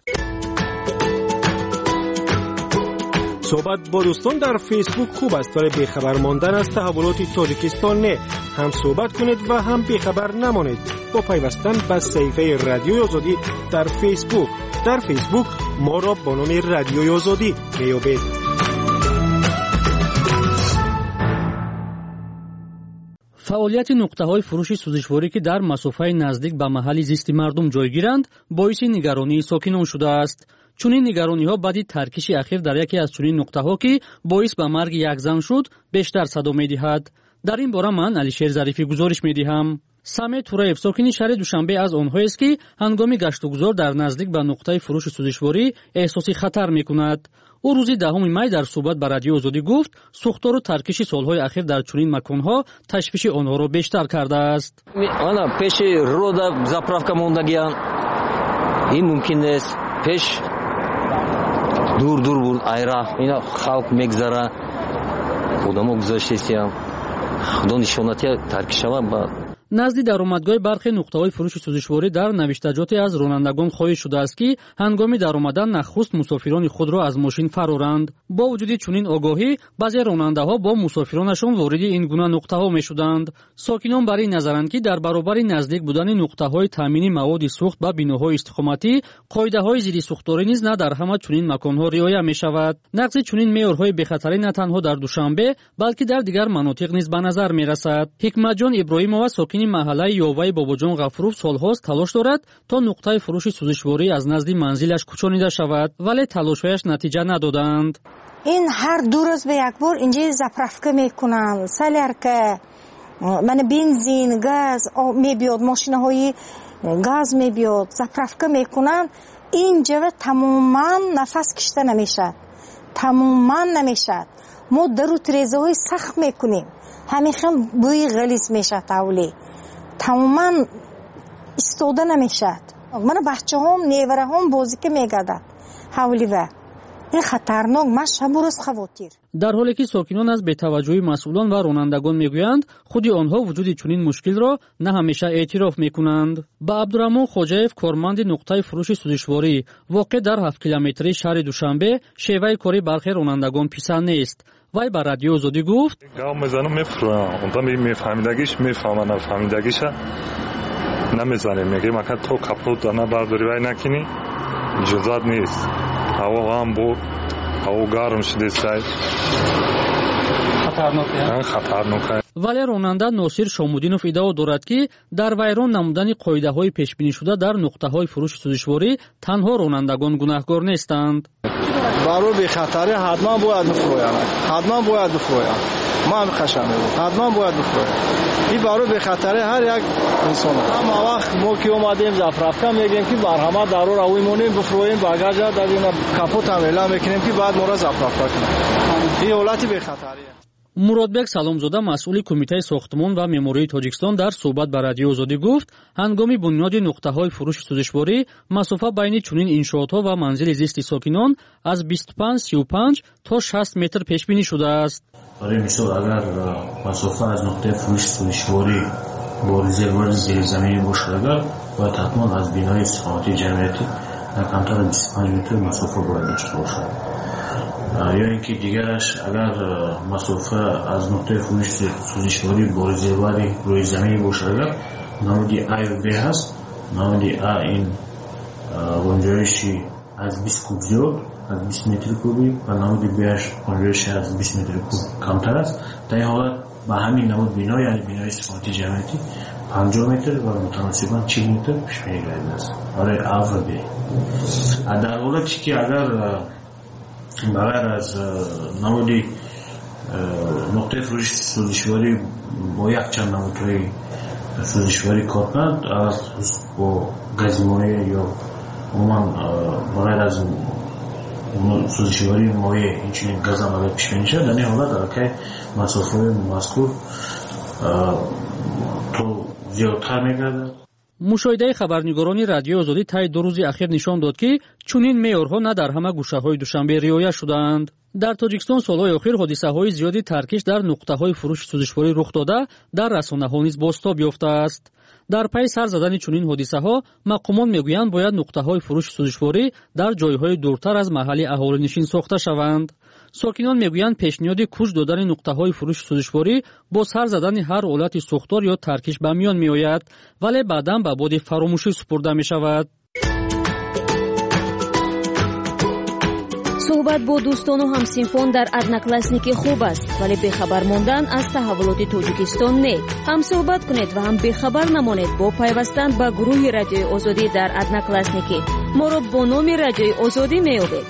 صحبت با دوستان در فیسبوک خوب است، ولی بیخبر ماندن از تحولات تاجیکستان نه. هم صحبت کنید و هم بیخبر نمانید با پیوستن به صفحه رادیوی آزادی در فیسبوک. در فیسبوک ما را با نام رادیوی آزادی میابید. فعالیت نقطه‌های فروش سوزشواری که در مسافه نزدیک به محل زیست مردم جایگیرند باعث نگرانی ساکنان شده است. چنین نگرانی‌ها بعد ترکش اخیر در یکی از چنین نقطه‌ها که باعث به مرگ یک زن شد بیشتر صدا می‌دهد. در این باره من علیشیر ظریفی گزارش می‌دهم. سامه توراєв ساکن شهر دوشنبه از آنهاییست که هنگام گشت و گذار در نزدیک به نقطه فروش سوزشواری احساس خطر می‌کند. او روز 10 می در صحبت با رادیو آزادی گفت سوختار و ترکش سالهای اخیر در چنین مکان‌ها تشویش آنها را بیشتر کرده است. آنا پیش رودا заправка موندگیان این ممکن است پیش دور بود айра اینا خلق میگذره خودمو گذاشتیم خدا نشوناتی ترکشوا با نزدیک درآمدگاه برخی نقطه‌های فروش سوزشواری در نوشتجاتی از رانندگان خواهش شده است که هنگام درآمدن نخست مسافران خود را از ماشین فرارند. با وجود چنین آگاهی بعضی راننده‌ها با مسافرانشان وارد این گونه نقطه‌ها می‌شدند. ساکنان بر این نظرند که در برابر نزدیک بودن نقطه‌های تامین مواد سوخت به بیناهای استقامتی قاعده‌های ضد سوختاری نیز نه در همه چنین مکان‌ها رعایت می‌شود. نقض چنین معیارهای بی‌خطری نه تنها در دوشنبه بلکه در دیگر مناطق نیز به نظر می‌رسد. حکمت جان ابراهیمова ساکن محله یاوه باباجان غفورов سالهاست تلاش دارد تا نقطه فروش سوزشواری از نزد منزلش کوچانیده شود، ولی تلاش‌هایش نتیجه ندادند. این هر 2 روز به یک بار اینجا заправка میکنن، سالرکه من بنزین گاز میبیاد، ماشین‌های گاز میبیاد، заправка میکنن. اینجا تماما نفس کشیده نمیشه، تماما نمیشه. ما درو تریزهای سخت میکنیم، همیشه بوی غلیظ میشه، تولی تماما استوده نمیشه. من بچه هم نیوره هم بازی که میگردن حولی و این خطرناک. من شب و روز خواطیر. در حالی که ساکنان از بی‌توجهی مسئولان و رانندگان میگویند خودی آنها وجود چنین مشکل را نه همیشه اعتراف میکنند. با عبدالرحمن خوجاєв کارمند نقطه فروش سوزشواری واقع در 7 کیلومتری شهر دوشنبه شیوه کاری برخی رانندگان پسند نیست. وای با رادیو آزادی گفت گام میزنم میفروام اونطور میفهمیدگیش میفهمن نفهمیدگیش نمیزنیم، میگیم اگر تو کپوت دانه برداری وای نکنی اجازت نیست. هوا هم بود، هوا گرم شده سای خطرناک. вале ронанда носир шомудинов иддао дорад ки дар вайрон намудани қоидаҳои пешбинишуда дар нуқтаҳои фурӯши сӯзишворӣ танҳо ронандагон гунаҳкор нестанд. барои бехатарӣ ҳатман бояд бифурӯянд, ҳатман бояд бифурӯянд. ман қашам мегӯям, ҳатман бояд бифурӯянд. ин барои бехатарӣ ҳар як инсон. ҳама вақт мо ки омадем зафравка мегӯем ки барҳама дарур авӣ монем бифурӯем, багажа дар ин капотам эълон мекунем ки баъд моро зафравка кунем. ин ҳолати бехатарӣ. муродбек саломзода масъули кумитаи сохтмон ва меъмории тоҷикистон дар суҳбат ба радиои озодӣ гуфт ҳангоми бунёди нуқтаҳои фурӯши сӯзишворӣ масофа байни чунин иншоотҳо ва манзили зисти сокинон аз 25-35 то 60 метр пешбинӣ шудааст. барои мисол агар масофа аз нуқтаи фурӯши сӯзишворӣ бо резервуари зерзаминӣ бошад, агар бояд ҳатман аз бинои истиқомати ҷамъиятӣ на камтар аз 25 метр масофа бояд дошта бошад. ё ин ки дигараш агар масофа аз нуқтаи фурӯши сӯзишворӣ бо резервуари рӯи заминӣ бошад, агар намуди А ё Б ҳаст, намуди А ин ғунҷоиши аз 20 куб зиёд, аз 20 метри куби ва намуди Б-аш ғунҷоиши аз 20 метри куб камтар аст. дар ин ҳолат ба ҳамин намуд бино, яъне бинои истиқомати ҷамъиятӣ 50 метр ва мутаносибан 40 метр пешбинӣ гардидааст барои А ва Б. дар ҳолате ки агар бағайр аз намуди нуқтаи фурӯши сӯзишворӣ бо якчанд намудҳои сӯзишворӣ кор кунад, бо гази моеъ ё умуман бағайр аз сӯзишвории моеъ инчунин газам агар пешбинӣ шавад, дар ин ҳолат аллакай масофаи мазкур то зиёдтар мегардад. мушоҳидаи хабарнигорони радиои озодӣ таи 2 рӯзи ахир нишон дод ки чунин меъёрҳо на дар ҳама гӯшаҳои душанбе риоя шудаанд. дар тоҷикистон солҳои охир ҳодисаҳои зиёди таркиш дар нуқтаҳои фурӯши сӯзишворӣ рух дода дар расонаҳо низ бозтоб ёфтааст. дар пайи сар задани чунин ҳодисаҳо мақомон мегӯянд бояд нуқтаҳои фурӯши сӯзишворӣ дар ҷойҳои дуртар аз маҳалли аҳолинишин сохта шаванд. сокинон мегӯянд пешниҳоди куч додани нуқтаҳои фурӯши сӯзишворӣ бо сар задани ҳар ҳолати сӯхтор ё таркиш ба миён меояд, вале баъдан ба боди фаромӯшӣ супурда мешавад. суҳбат бо дӯстону ҳамсинфон дар одноклассники хуб аст, вале бехабар мондан аз таҳаввулоти Тоҷикистон не. ҳам суҳбат кунед ва ҳам бехабар намонед бо пайвастан ба гурӯҳи радиои озодӣ дар одноклассники. моро бо номи радиои озодӣ меёбед.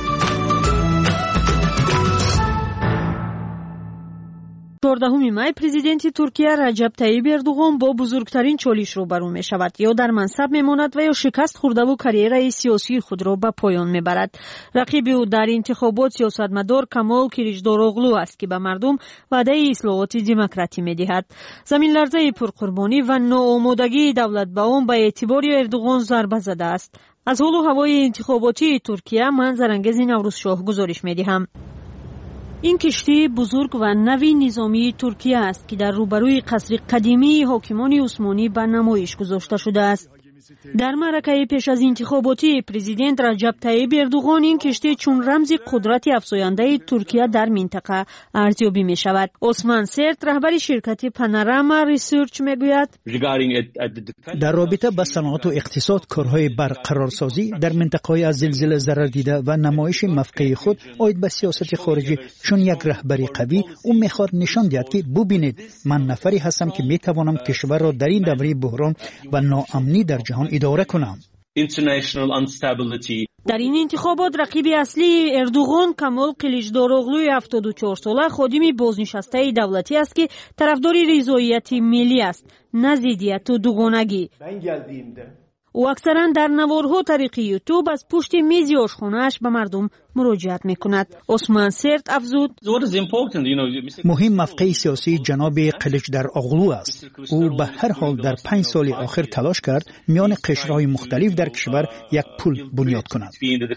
14 май президенти Туркия Раҷаб Таyyib Эрдуғон бо бузургтарин чолиш рӯбарӯ мешавад. ё дар мансаб мемонад ва ё шикаст хӯрдаву карьераи сиёсии худро ба поён мебарад. рақиби ӯ дар интихобот сиёсатмадор Камол Киличдороғлу аст ки ба мардум ваъдаи ислоҳоти демократӣ медиҳад. заминларзаи пурқурбонӣ ва ноомодагии давлат ба он ба эътибори Эрдуғон зарба зада аст. аз ҳолу ҳавои интихоботии Туркия ман Зарангези Наврӯзшоҳ гузориш медиҳам. ин киштии бузург ва нави низомии Туркия аст ки дар рӯбарӯи қасри қадимии ҳокимони усмонӣ ба намоиш гузошта шудааст. дар маъракаи пеш аз интихоботии президент Раҷаб Таyyib Эрдуғон ин киштӣ чун рамзи қудрати афзояндаи Туркия дар минтақа арзёбӣ мешавад. Осман Серт раҳбари ширкати Panorama Research мегӯяд: дар робита ба саноату иқтисод корҳои барқарорсозӣ дар минтақаҳои аз зилзила зарардида ва намоиши мавқеи худ оид ба сиёсати хориҷӣ чун як раҳбари қавӣ ӯ мехоҳад нишон диҳад ки бубинед ман нафаре ҳастам ки метавонам кишварро дар ин давраи буҳрон ва ноамнӣ дар ҷаҳон идора кунам. дар ин интихобот рақиби аслии Эрдуғон Камол Киличдороғлуи 74 сола ходими бознишастаи давлатӣ аст ки тарафдори ризоияти миллӣ аст, на зиддияту дугонагӣ. ӯ аксаран дар наворҳо тариқи YouTube аз пушти мези ошхонааш ба мардум муроҷиат мекунад. Осман Серт афзуд: муҳим мавқеи сиёсии ҷаноби Қиличдороғлу аст. ӯ ба ҳар ҳол дар 5 соли охир талош кард миёни қишраҳои мухталиф дар кишвар як пул бунёд кунад.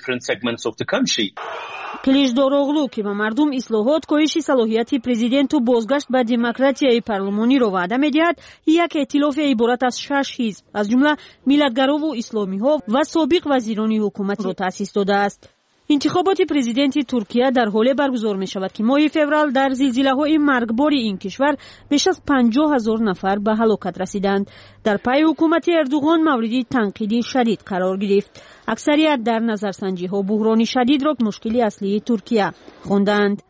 Киличдороғлу ки ба мардум ислоҳот, коҳиши салоҳияти президенту бозгашт ба демократияи парлумониро ваъда медиҳад, як эътилофе иборат аз 6 ҳизб аз ҷумла миллатгарову исломиҳо ва собиқ вазирони ҳукуматро таъсис додааст. انتخابات پرزیدنتی ترکیه در حال برگزار می شود که ماه فوریه در زلزله‌های مرگبار این کشور بیش از 50,000 نفر به هلاکت رسیدند. در پی حکومت اردوغان مورد تنقید شدید قرار گرفت. اکثریت در نظرسنجی‌ها بحران شدید را مشکلی اصلی ترکیه خواندند.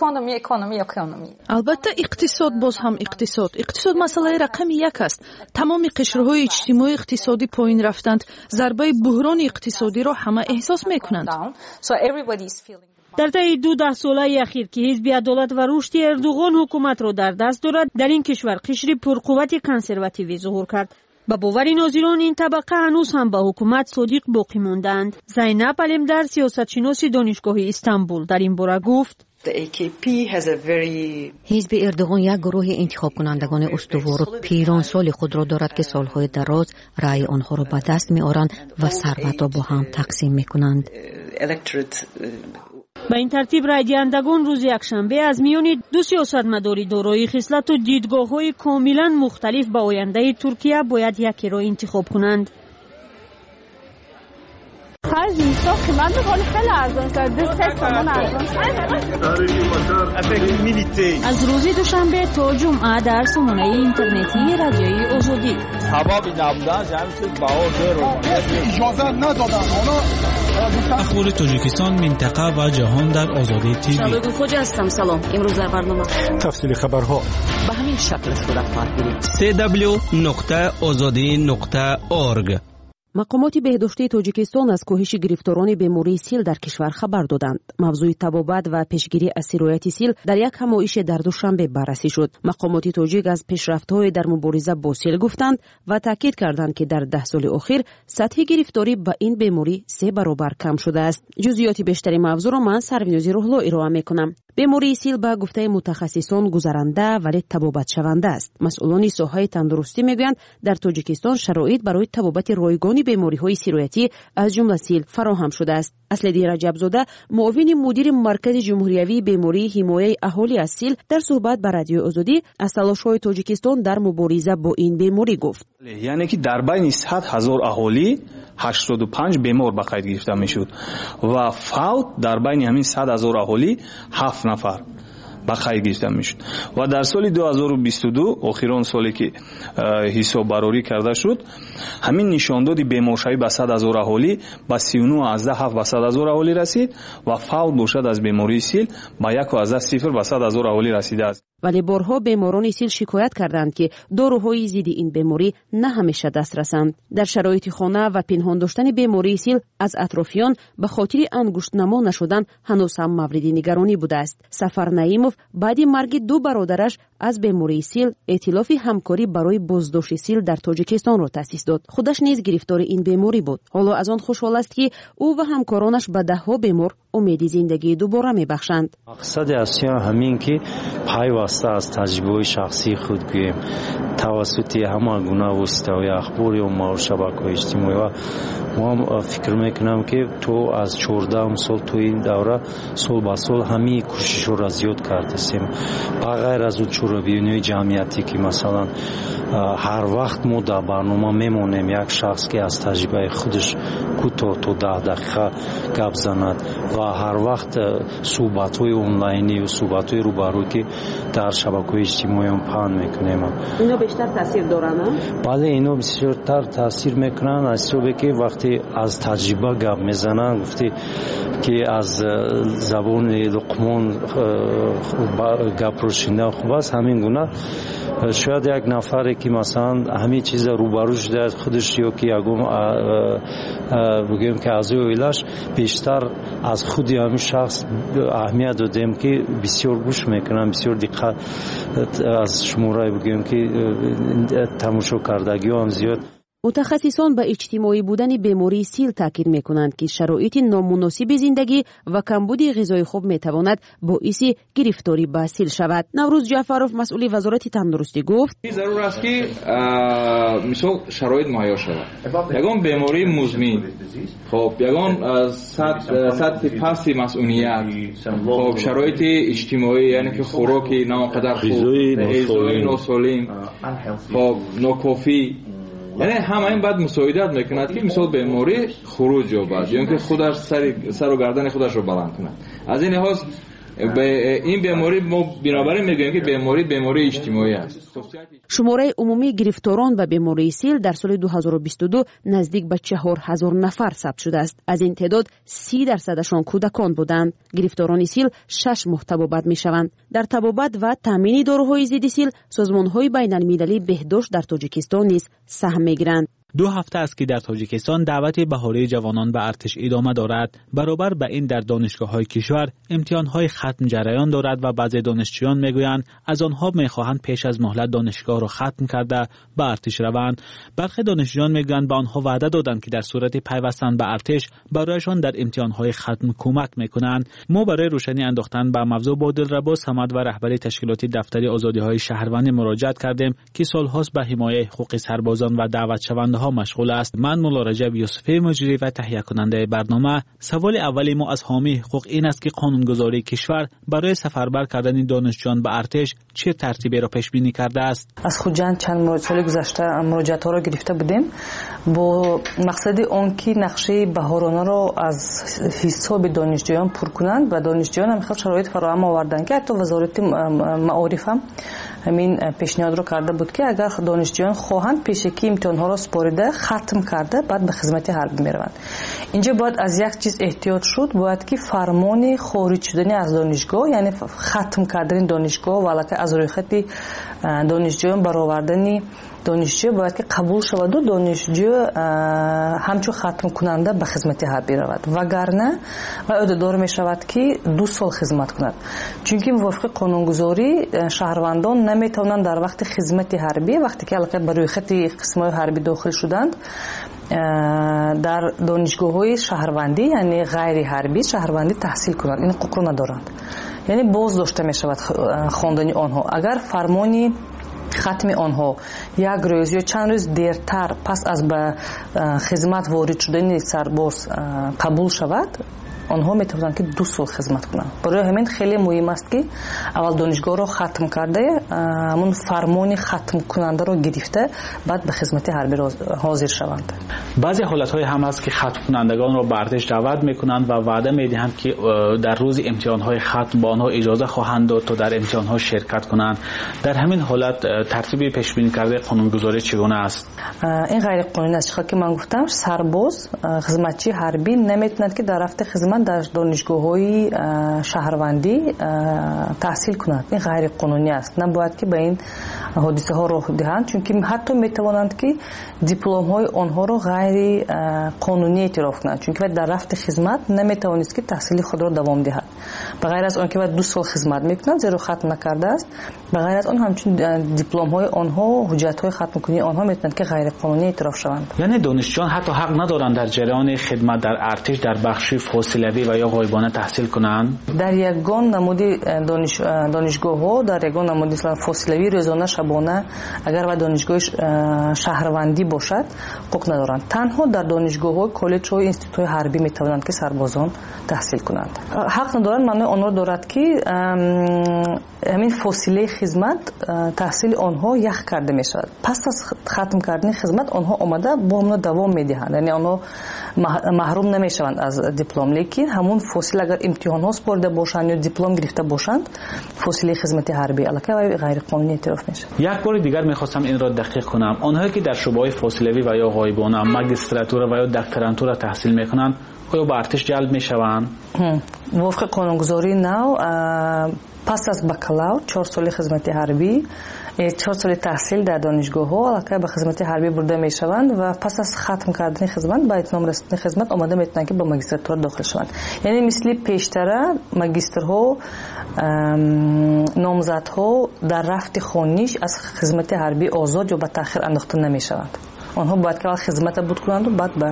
البته اقتصاد باز هم اقتصاد مسئله رقم یک است. تمام قشرهای اجتماعی اقتصادی پایین رفتند. ضربه بحران اقتصادی را همه احساس میکنند. در طی 12 ساله اخیر که حزب عدالت و رشد اردوغان حکومت را در دست دارد، در این کشور قشری پرقوت کنسرواتیوی ظهور کرد. با باور ناظران این طبقه هنوز هم با حکومت صادق باقی ماندند. زینب علمدر سیاستشناس دانشگاه استانبول در این باره گفت: حزب اردوغان یک گروه انتخاب کنندگان استوار و پیرانسال خود را دارد که سالهای دراز رأی آنها را به دست می آورند و ثروت را با هم تقسیم می کنند. به این ترتیب رای دهندگان روز یکشنبه از میان دو سیاستمدار دارای خصلت و دیدگاه‌های کاملا مختلف به آینده ترکیه باید یکی را انتخاب کنند. از روز دوشنبه تا جمعه در سامانه اینترنتی رادیوی آزادی. اخبار تاجیکستان، منطقه و جهان در آزادی تیوی. شبگون خوجا هستم. سلام. امروز در برنامه تفصیل خبرها به همین شکل صورت خواهد گرفت. www.azadi.org. مقامات بهداشتی تاجیکستان از کاهش گرفتاران بیماری سیل در کشور خبر دادند. موضوع تبابت و پیشگیری از سرایت سیل در یک همایش در دوشنبه بررسی شد. مقامات تاجیک از پیشرفت‌های در مبارزه با سیل گفتند و تاکید کردند که در 10 سال اخیر سطح گرفتاری به این بیماری 3 برابر کم شده است. جزئیات بیشتری موضوع را من سروینوزی روحلا ارائه می‌کنم. بیماری سیل به گفته متخصصان گذرنده ولی تبابت شونده است. مسئولان ساحه تندرستی میگویند در تاجیکستان شرایط برای تبابت رایگان بیماری‌های سرایتی از جمله سیل فراهم شده است. اسلدی رجب‌زاده، معاون مدیر مرکز جمهوریوی بیماری حمایت اهالی از سیل، در صحبت با رادیو آزادی از تلاش‌های تاجیکستان در مبارزه با این بیماری گفت: یعنی که در بین 100,000 اهالی 85 بیمار به قید گرفته میشد و فوت در بین همین 100,000 اهالی 7 نفر به قید گرفته میشد و در سال 2022 آخرین سالی که حساب برآوری کرده شد، همین نشاندادی بیمارشوی به 100,000 اهالی به 39.7 به 100,000 اهالی رسید و فوت باشد از بیماری سیل به 1.0 به 100,000 اهالی رسیده است. ولی بارها بیماران سیل شکایت کردند که داروهای ضد این بیماری نه همیشه دسترسند. در شرایط خانه و پنهان داشتن بیماری سیل از اطرافیان به خاطر انگشت نما نشدن هنوز هم مورد نگرانی بوده است. سفر نعیموف بعد مرگ 2 برادرش از بیماری سیل ائتلاف همکاری برای بازداشت سیل در تاجیکستان را تأسیس داد. خودش نیز گرفتار این بیماری بود. حالا از آن خوشحال است که او و همکارانش به 10 بیمار امید زندگی دوباره میبخشند. مقصد اصلی همین که پیوسته از تجربه شخصی خود گوییم توسط همه گونه وسیله‌های اخباری و شبکه‌های اجتماعی و ما فکر میکنم که تو از 14 سال تو این دوره سال به سال همین کوشش را زیاد کردیم. بغیر از اون چورابیونی جمعیتی که مثلا هر وقت ما در برنامه میمونیم یک شخص که از تجربه خودش کوتاه تا 10 دقیقه گپ زند و هر وقت صحبت‌های آنلاینی و صحبت‌های روبرو که در شبکه‌های اجتماعی پهن میکنیم. اینا بیشتر تاثیر دارن؟ بله اینا بیشتر تاثیر میکنن از صوبه که وقتی از تجربه گپ میزنن گفتی که از زبان لقمان گپ رو شنیدن خوب است. همین گونه شاید یک نفری که مثلا همین چیز روبرو شده خودش یا که بگیم که از اویلش بیشتر از خودی همین شخص اهمیت دادیم که بسیار گوش میکنم، بسیار دقت از شماره بگیم که تماشا کردگی هم زیاد. متخصصان به اجتماعی بودن بیماری سیل تاکید میکنند که شرایط نامناسب زندگی و کمبود غذای خوب میتواند باعث گرفتاری به سیل شود. نوروز جعفروف مسئول وزارت تندرستی گفت: ضرور است که مثال شرایط مهیا شود. یگان بیماری مزمن، خب یگان سطح پستی مسئولیت، خب شرایط اجتماعی یعنی که خوراکی ناقدر خوب، غذای ناسالم، خب ناکافی یعنی همه این بعد مساعدت میکند که مثال بیماری خروج یابد یا اینکه خودش سر و گردن خودش رو بلند کند. از این لحاظ این بیماری ما بنابراین میگوییم که بیماری اجتماعی است. شماره عمومی گرفتاران به بیماری سیل در سال 2022 نزدیک به 4000 نفر ثبت شده است. از این تعداد 30% کودکان بودند. گرفتاران سیل 6 ماه طبابت میشوند. در طبابت و تامین داروهای ضد سیل سازمان‌های بین‌المللی بهداشت در تاجیکستان نیز سهم میگیرند. 2 هفته است که در تاجیکستان دعوت بهاره جوانان به ارتش ادامه دارد. برابر به این در دانشگاه‌های کشور امتحان‌های ختم جریان دارد و بعضی دانشجویان میگویند از آنها می‌خواهند پیش از مهلت دانشگاه را ختم کرده به ارتش روند. برخی دانشجویان میگویند به آنها وعده دادند که در صورت پیوستن به ارتش برایشان در امتحان‌های ختم کمک می‌کنند. ما برای روشنی انداختن به موضوع با دلربا صمد و رهبری تشکیلات دفتر آزادی‌های شهروندی مراجعت کردیم که سال‌هاست به حمایت حقوق سربازان و دعوت شونده‌ها مشغول است. من مولا رجب یوسفی مجری و تهیه کننده برنامه. سوال اولی ما از حامی حقوق این است که قانونگذاری کشور برای سفربر کردن دانشجویان به ارتش چه ترتیبی را پیش بینی کرده است؟ از خودجان چند سال گذشته مراجعات را گرفته بودیم با مقصد آن که نقشه بهارانه را از حساب دانشجویان پر کنند و دانشجویان هم خیلی شرایط فراهم آوردن که حتی وزارت معارف هم همین پیشنهاد رو کرده بود که اگر دانشجویان خواهند پیشکی امتحان‌ها را سپارده ختم کرده بعد به خدمت حربی میروند. اینجا باید از یک چیز احتیاط شد، باید که فرمان خارج شدن از دانشگاه یعنی ختم کردن دانشگاه و علاوه از روی خط دانشجویان برآوردن دانشجو باید که قبول شود و دانشجو همچون ختم کننده به خدمت حربی رود وگرنه و عهده‌دار می شود که 2 سال خدمت کند. چون موافق قانونگذاری شهروندان نمی توانند در وقت خدمت حربی وقتی که علاقه بر روی خط قسم‌های حربی داخل شدند در دانشگاه‌های شهروندی یعنی غیر حربی شهروندی تحصیل کنند. این حقوق را ندارند. یعنی باز داشته می شود خواندن آنها. اگر فرمانی ختم آنها یک روز یا چند روز دیرتر پس از به خدمت وارد شدن سرباز قبول شود آنها میتونن که 2 سال خدمت کنند. برای همین خیلی مهم است که اول دانشگاه را ختم کرده همون فرمان ختم کننده را گرفته بعد به خدمت حربی حاضر شوند. بعضی حالت‌های هم هست که ختم کنندگان را به ارتش دعوت میکنند و وعده میدهند که در روز امتحان‌های ختم با آنها اجازه خواهند داد تا در امتحان‌ها شرکت کنند. در همین حالت ترتیب پیش بینی کرده قانونگذاری چگونه است؟ این غیر قانونی است. که من گفتم سرباز خدمتچی حربی نمیتواند که در رفت خدمت در دانشگاه‌های شهروندی تحصیل کند. این غیر قانونی است. نباید که به این حادثه ها راه دهند چون که حتی میتوانند که دیپلم‌های آنها را غیر قانونی اعتراف کنند چون که در رفت خدمت نمیتوانست که تحصیل خود را دوام دهد. بغیر از آن که بعد 2 سال خدمت میکنند زیرا ختم نکرده است. بغیر از آن همچنین دیپلم‌های آنها حجت‌های ختم کنی آنها میتونند که غیر قانونی اعتراف شوند. یعنی دانشجویان حتی حق ندارند در جریان خدمت در ارتش در بخش فاصله و یا غایبانه تحصیل کنند؟ در یگان نمودی دانشگاه‌ها در یگان نمودی فاصله‌ای روزانه شبانه اگر و دانشگاه شهروندی باشد حق ندارند. تنها در دانشگاه‌ها کالج‌ها اینستیتوت حربی میتوانند که سربازان تحصیل کنند. حق ندارند معنی آن را دارد که همین فاصله خدمت تحصیل آنها یخ کرده میشود. پس از ختم کردن خدمت آنها آمده با هم دوام میدهند. یعنی آنها محروم نمیشوند از دیپلم لیکن همون فاصله اگر امتحان ها سپرده باشند یا دیپلم گرفته باشند فاصله خدمت حربی علاقه و غیر قانونی اعتراف میشه. یک بار دیگر میخواستم این را دقیق کنم. آنهایی که در شعبه‌های فاصله‌ای و یا غایبانه ماجستراتور و یا دکترانتور تحصیل میکنند آیا به ارتش جلب میشوند؟ وفق قانونگذاری نو پس از بکالور 4 سال خدمت حربی 4 سال تحصیل در دانشگاه‌ها علاقه به خدمت حربی برده میشوند و پس از ختم کردن خدمت با اتمام رسیدن خدمت آماده میتونن که به ماجستراتور داخل شوند. یعنی مثل پیشتر ماجسترها نامزدها در رفت خانیش از خدمت حربی آزاد یا به تأخیر انداخته نمیشوند. آنها باید که خدمت بود کنند و بعد به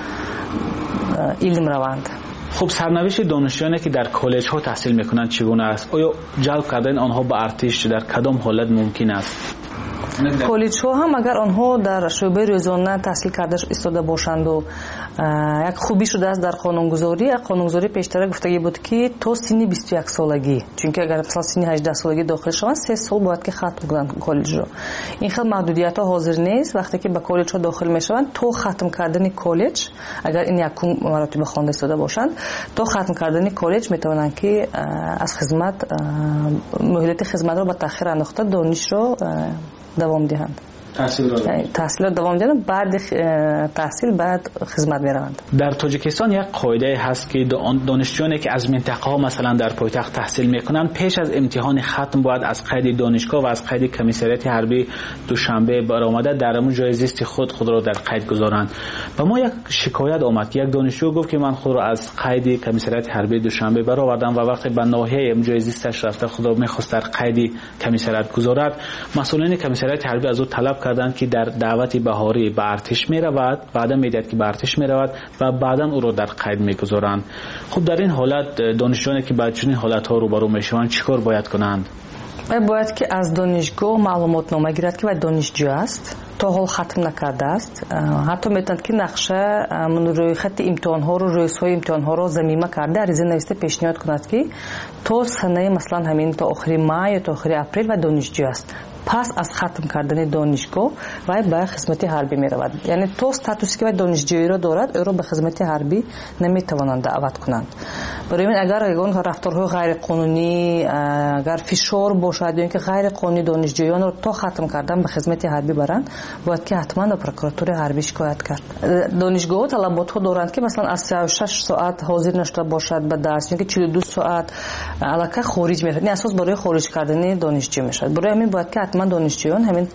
علم روند. خب سرنوشت دانشجویانی که در کالج ها تحصیل میکنند چگونه است؟ آیا جلب کردن آنها به ارتش در کدام حالت ممکن است؟ کالج ها هم اگر آنها در شعبه روزانه تحصیل کرده ایستاده باشند و یک خوبی شده است در قانونگذاری پیشتر گفتگی بود که تا سن 21 سالگی، چون که اگر مثلا سن 18 سالگی داخل شوند 3 سال باید که ختم کنند کالج رو. این خیلی محدودیت ها حاضر نیست. وقتی که به کالج ها داخل میشوند تا ختم کردن کالج، اگر این یکم مراتب خوانده ایستاده باشند، تا ختم کردن کالج میتوانند که از خدمت مهلت خدمت رو به تاخیر انداخته دانش رو دوام دهند. تحصیل دوام دادن بعد تحصیل بعد خدمت میروند. در تاجیکستان یک قاعده هست که دانشجویانی که از منطقه ها مثلا در پایتخت تحصیل میکنند پیش از امتحان ختم باید از قید دانشگاه و از قید کمیسریت حربی دوشنبه برآمده در همون جای زیست خود را در قید گذارند. و ما یک شکایت آمد، یک دانشجو گفت که من خود را از قید کمیسریت حربی دوشنبه برآوردم و وقتی به ناحیه جای زیستش رفته خود را میخواست در قید کمیسریت گذارد، مسئولین کمیسریت حربی از او طلب کردند که در دعوت بهاری به ارتش می رود، بعدا میدهد که به ارتش می رود و بعدا او را در قید میگذارند. خب در این حالت دانشجویانی که با چنین حالت ها روبرو میشوند چیکار باید کنند؟ باید که از دانشگاه معلومات نامه گیرد که دانشجو است، تا حال ختم نکرده است. حتی میتوند که نقشه روی خط امتحان ها رو، رویس‌های امتحان ها رو ضمیمه کرده عریضه نوشته پیشنهاد کند که تا سنه مثلا همین تا آخر ماه یا تا آخر اپریل و دانشجو است. پس از ختم کردن دانشگاه و به خدمت حربی می رود. یعنی تو استاتوسی که دانشجویی را دارد او را به خدمت حربی نمی توانند دعوت کنند. برای این اگر رفتارهای غیر قانونی، اگر فشار باشد یا اینکه غیر قانونی دانشجویان را تا ختم کردن به خدمت حربی برند، باید که حتما به پروکراتور حربی شکایت کرد. دانشگاه طلبات ها دارند که مثلا از 36 ساعت حاضر نشده باشد به درس، یا که 42 ساعت علاقه خارج میشود. این اساس برای خارج کردن دانشجو میشود. برای همین باید که من دانشجویان همین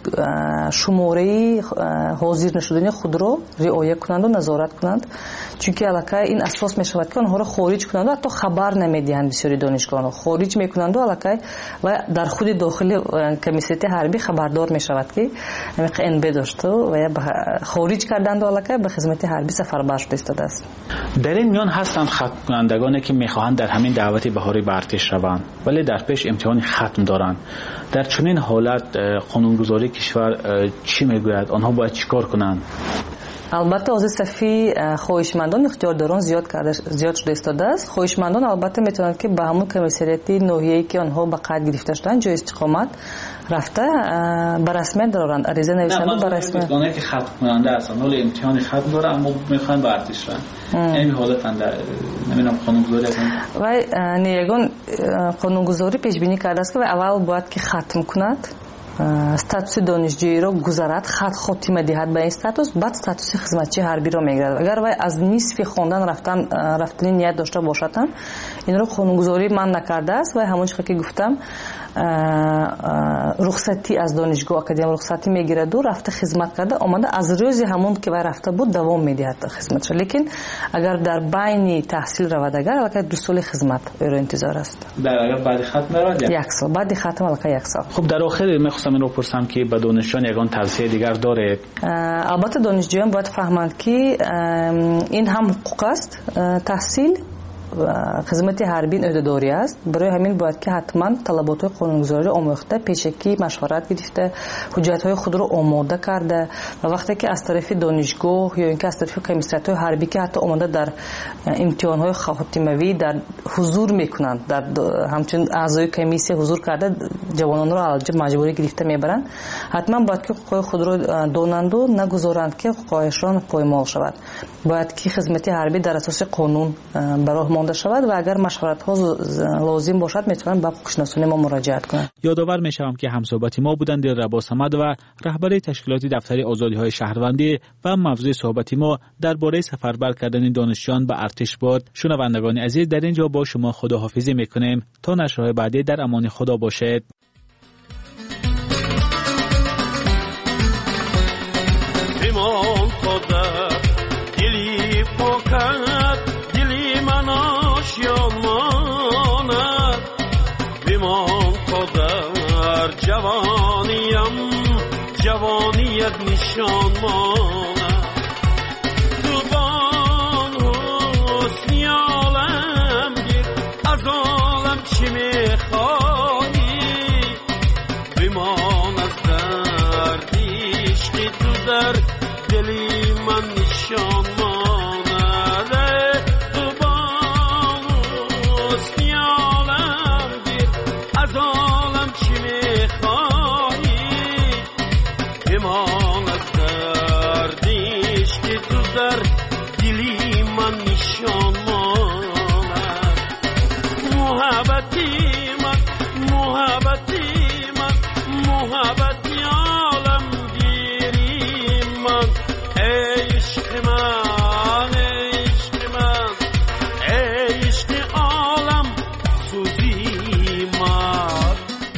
شماره حاضر نشدن خود رو رعایت کنند و نظارت کنند، چون که علاقه این اساس می شود که آنها را خارج کنند و حتی خبر نمیدهند. بسیاری دانشگاهان را خارج میکنند و علاقه و در خود داخل کمیسیت حربی خبردار می شود که ان داشته و خارج کردند و علاقه به خدمت حربی سفربر شده ایستاده است. در این میان هستند ختم کنندگانی که میخواهند در همین دعوت بهاری به ارتش روند ولی در پیش امتحان ختم دارند. در چنین حالت قانونگذاری کشور چی میگوید؟ آنها باید چیکار کنند؟ البته از صفی خواهشمندان اختیارداران زیاد شده ایستاده است. خواهشمندان البته میتونند که به همون کمیسریت ناحیه‌ای که آنها به قید گرفته شدن جای استقامت رفته به رسمیت دارند، عریضه نویسند به رسمیت. اونایی که ختم کننده هستند حالا امتحان ختم داره اما میخوان به ارتش برن، این حالت اند نمیدونم قانونگذاری هستند و نیگان قانونگذاری پیش بینی کرده است که اول باید که ختم کند، استاتوس دانشجویی را گذارد، خاتمه دهد به این استاتوس، بعد استاتوس خدمتچی حربی را میگیرد. اگر وای از نصف خواندن رفتن نیت داشته باشد این را قانونگذاری من نکرده است و همون چیزی که گفتم رخصتی از دانشگاه اکادمی رخصتی میگیرد و رفته خدمت کرده آمده از روز همون که وای رفته بود دوام میدهد خدمتش. لیکن اگر در بین تحصیل رود اگر البته 2 سال خدمت او را انتظار است. اگر بعد ختم رود 1 سال، بعد ختم البته 1 سال. خب در آخر میخواستم این رو پرسم که به دانشجویان یگان توصیه دیگر داره؟ البته دانشجویان باید فهمند که این هم حقوق است، تحصیل خدمت حربی عهده‌داری است. برای همین باید که حتما طلبات قانونگذاری آموخته، پیشکی مشورت گرفته، حجت‌های خود رو آماده کرده و وقتی که از طرف دانشگاه یا اینکه از طرف کمیسریت حربی که حتی آماده در امتحان‌های خاتمه‌ای در حضور میکنند، در همچنین اعضای کمیسیه حضور کرده جوانان را علاج مجبوری گرفته میبرند، حتما باید که حقوق خود رو دانند و نگذارند که حقوقشان پایمال شود. باید که خدمت حربی در اساس قانون برای مانده شود و اگر مشورت ها لازم باشد میتونن به کشناسانی ما مراجعت کنند. یادآور میشم که همصحبت ما بودند دلربا صمد و رهبر تشکیلات دفتر آزادی های شهروندی و موضوع صحبت ما درباره سفربر کردن دانشجویان به ارتش بود. شنوندگان عزیز در اینجا با شما خداحافظی میکنیم تا نشرهای بعدی در امان خدا باشید. جوانیت نشان ماند زبان حسنی عالم گیر از عالم چی میخوایی بمان از در در دلی من نشان ماند تو بانوس نیالم گیر از عالم چی میخوایی بمان از دردیش که تو در دلی من نشان ماند محبتی من محبتی عالم گیری من عشق من عشق عالم سوزی من.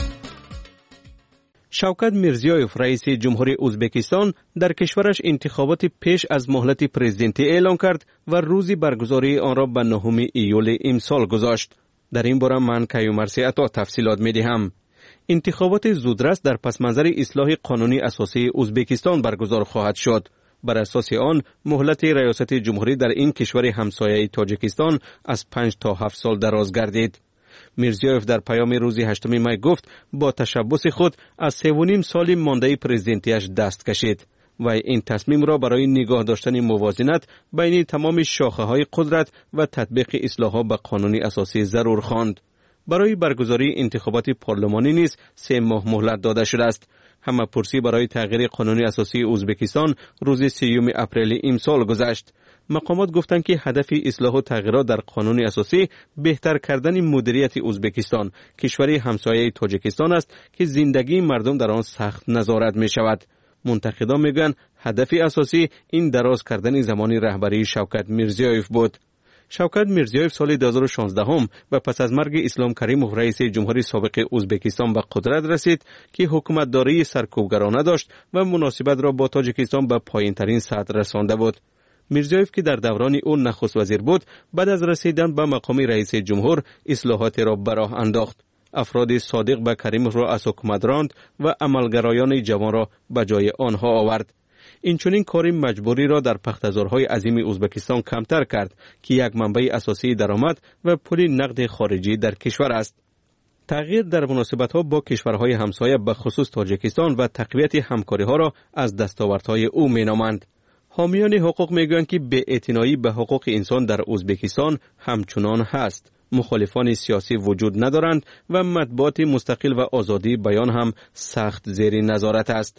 شوکت میرزیویف رئیس جمهوری ازبکستان در کشورش انتخابات پیش از مهلت پرزیدنتی اعلام کرد و روز برگزاری آن را به 9 ایول امسال گذاشت. در این باره من کیومرثی عطا تفصیلات می‌دهم. انتخابات زودرس در پس منظر اصلاح قانونی اساسی ازبکستان برگزار خواهد شد. بر اساس آن مهلت ریاست جمهوری در این کشور همسایه تاجیکستان از 5 تا 7 سال دراز گردید. میرزیویف در پیام روز 8 می گفت با تشبث خود از 3.5 سال مانده پرزیدنتیش دست کشید و این تصمیم را برای نگاه داشتن موازنت بین تمام شاخه‌های قدرت و تطبیق اصلاحات به قانون اساسی ضرور خواند. برای برگزاری انتخابات پارلمانی نیز 3 ماه مهلت داده شده است. همه پرسی برای تغییر قانون اساسی ازبکستان روز 30 اپریل امسال گذشت. مقامات گفتند که هدف اصلاح و تغییرات در قانون اساسی بهتر کردن مدیریت ازبکستان، کشوری همسایه تاجیکستان است که زندگی مردم در آن سخت نظارت می شود. منتقدان میگن هدف اساسی این دراز کردن زمان رهبری شوکت میرزیویف بود. شوکت میرزیویف سال 2016 و پس از مرگ اسلام کریموف رئیس جمهوری سابق ازبکستان به قدرت رسید که حکومتداری سرکوبگرانه داشت و مناسبت را با تاجیکستان به پایین‌ترین سطح رسانده بود. میرزیویف که در دوران او نخست وزیر بود، بعد از رسیدن به مقام رئیس جمهور اصلاحات را به راه انداخت. افراد صادق به کریموف را از حکومت راند و عملگرایان جوان را به جای آنها آورد. این چنین کار مجبوری را در پختزارهای عظیم ازبکستان کمتر کرد که یک منبع اساسی درآمد و پول نقد خارجی در کشور است. تغییر در مناسبت‌ها با کشورهای همسایه به خصوص تاجیکستان و تقویت همکاری‌ها را از دستاوردهای او می‌نامند. حامیان حقوق میگویند که بی‌اعتنایی به حقوق انسان در ازبکستان همچنان هست. مخالفان سیاسی وجود ندارند و مطبوعات مستقل و آزادی بیان هم سخت زیر نظارت است.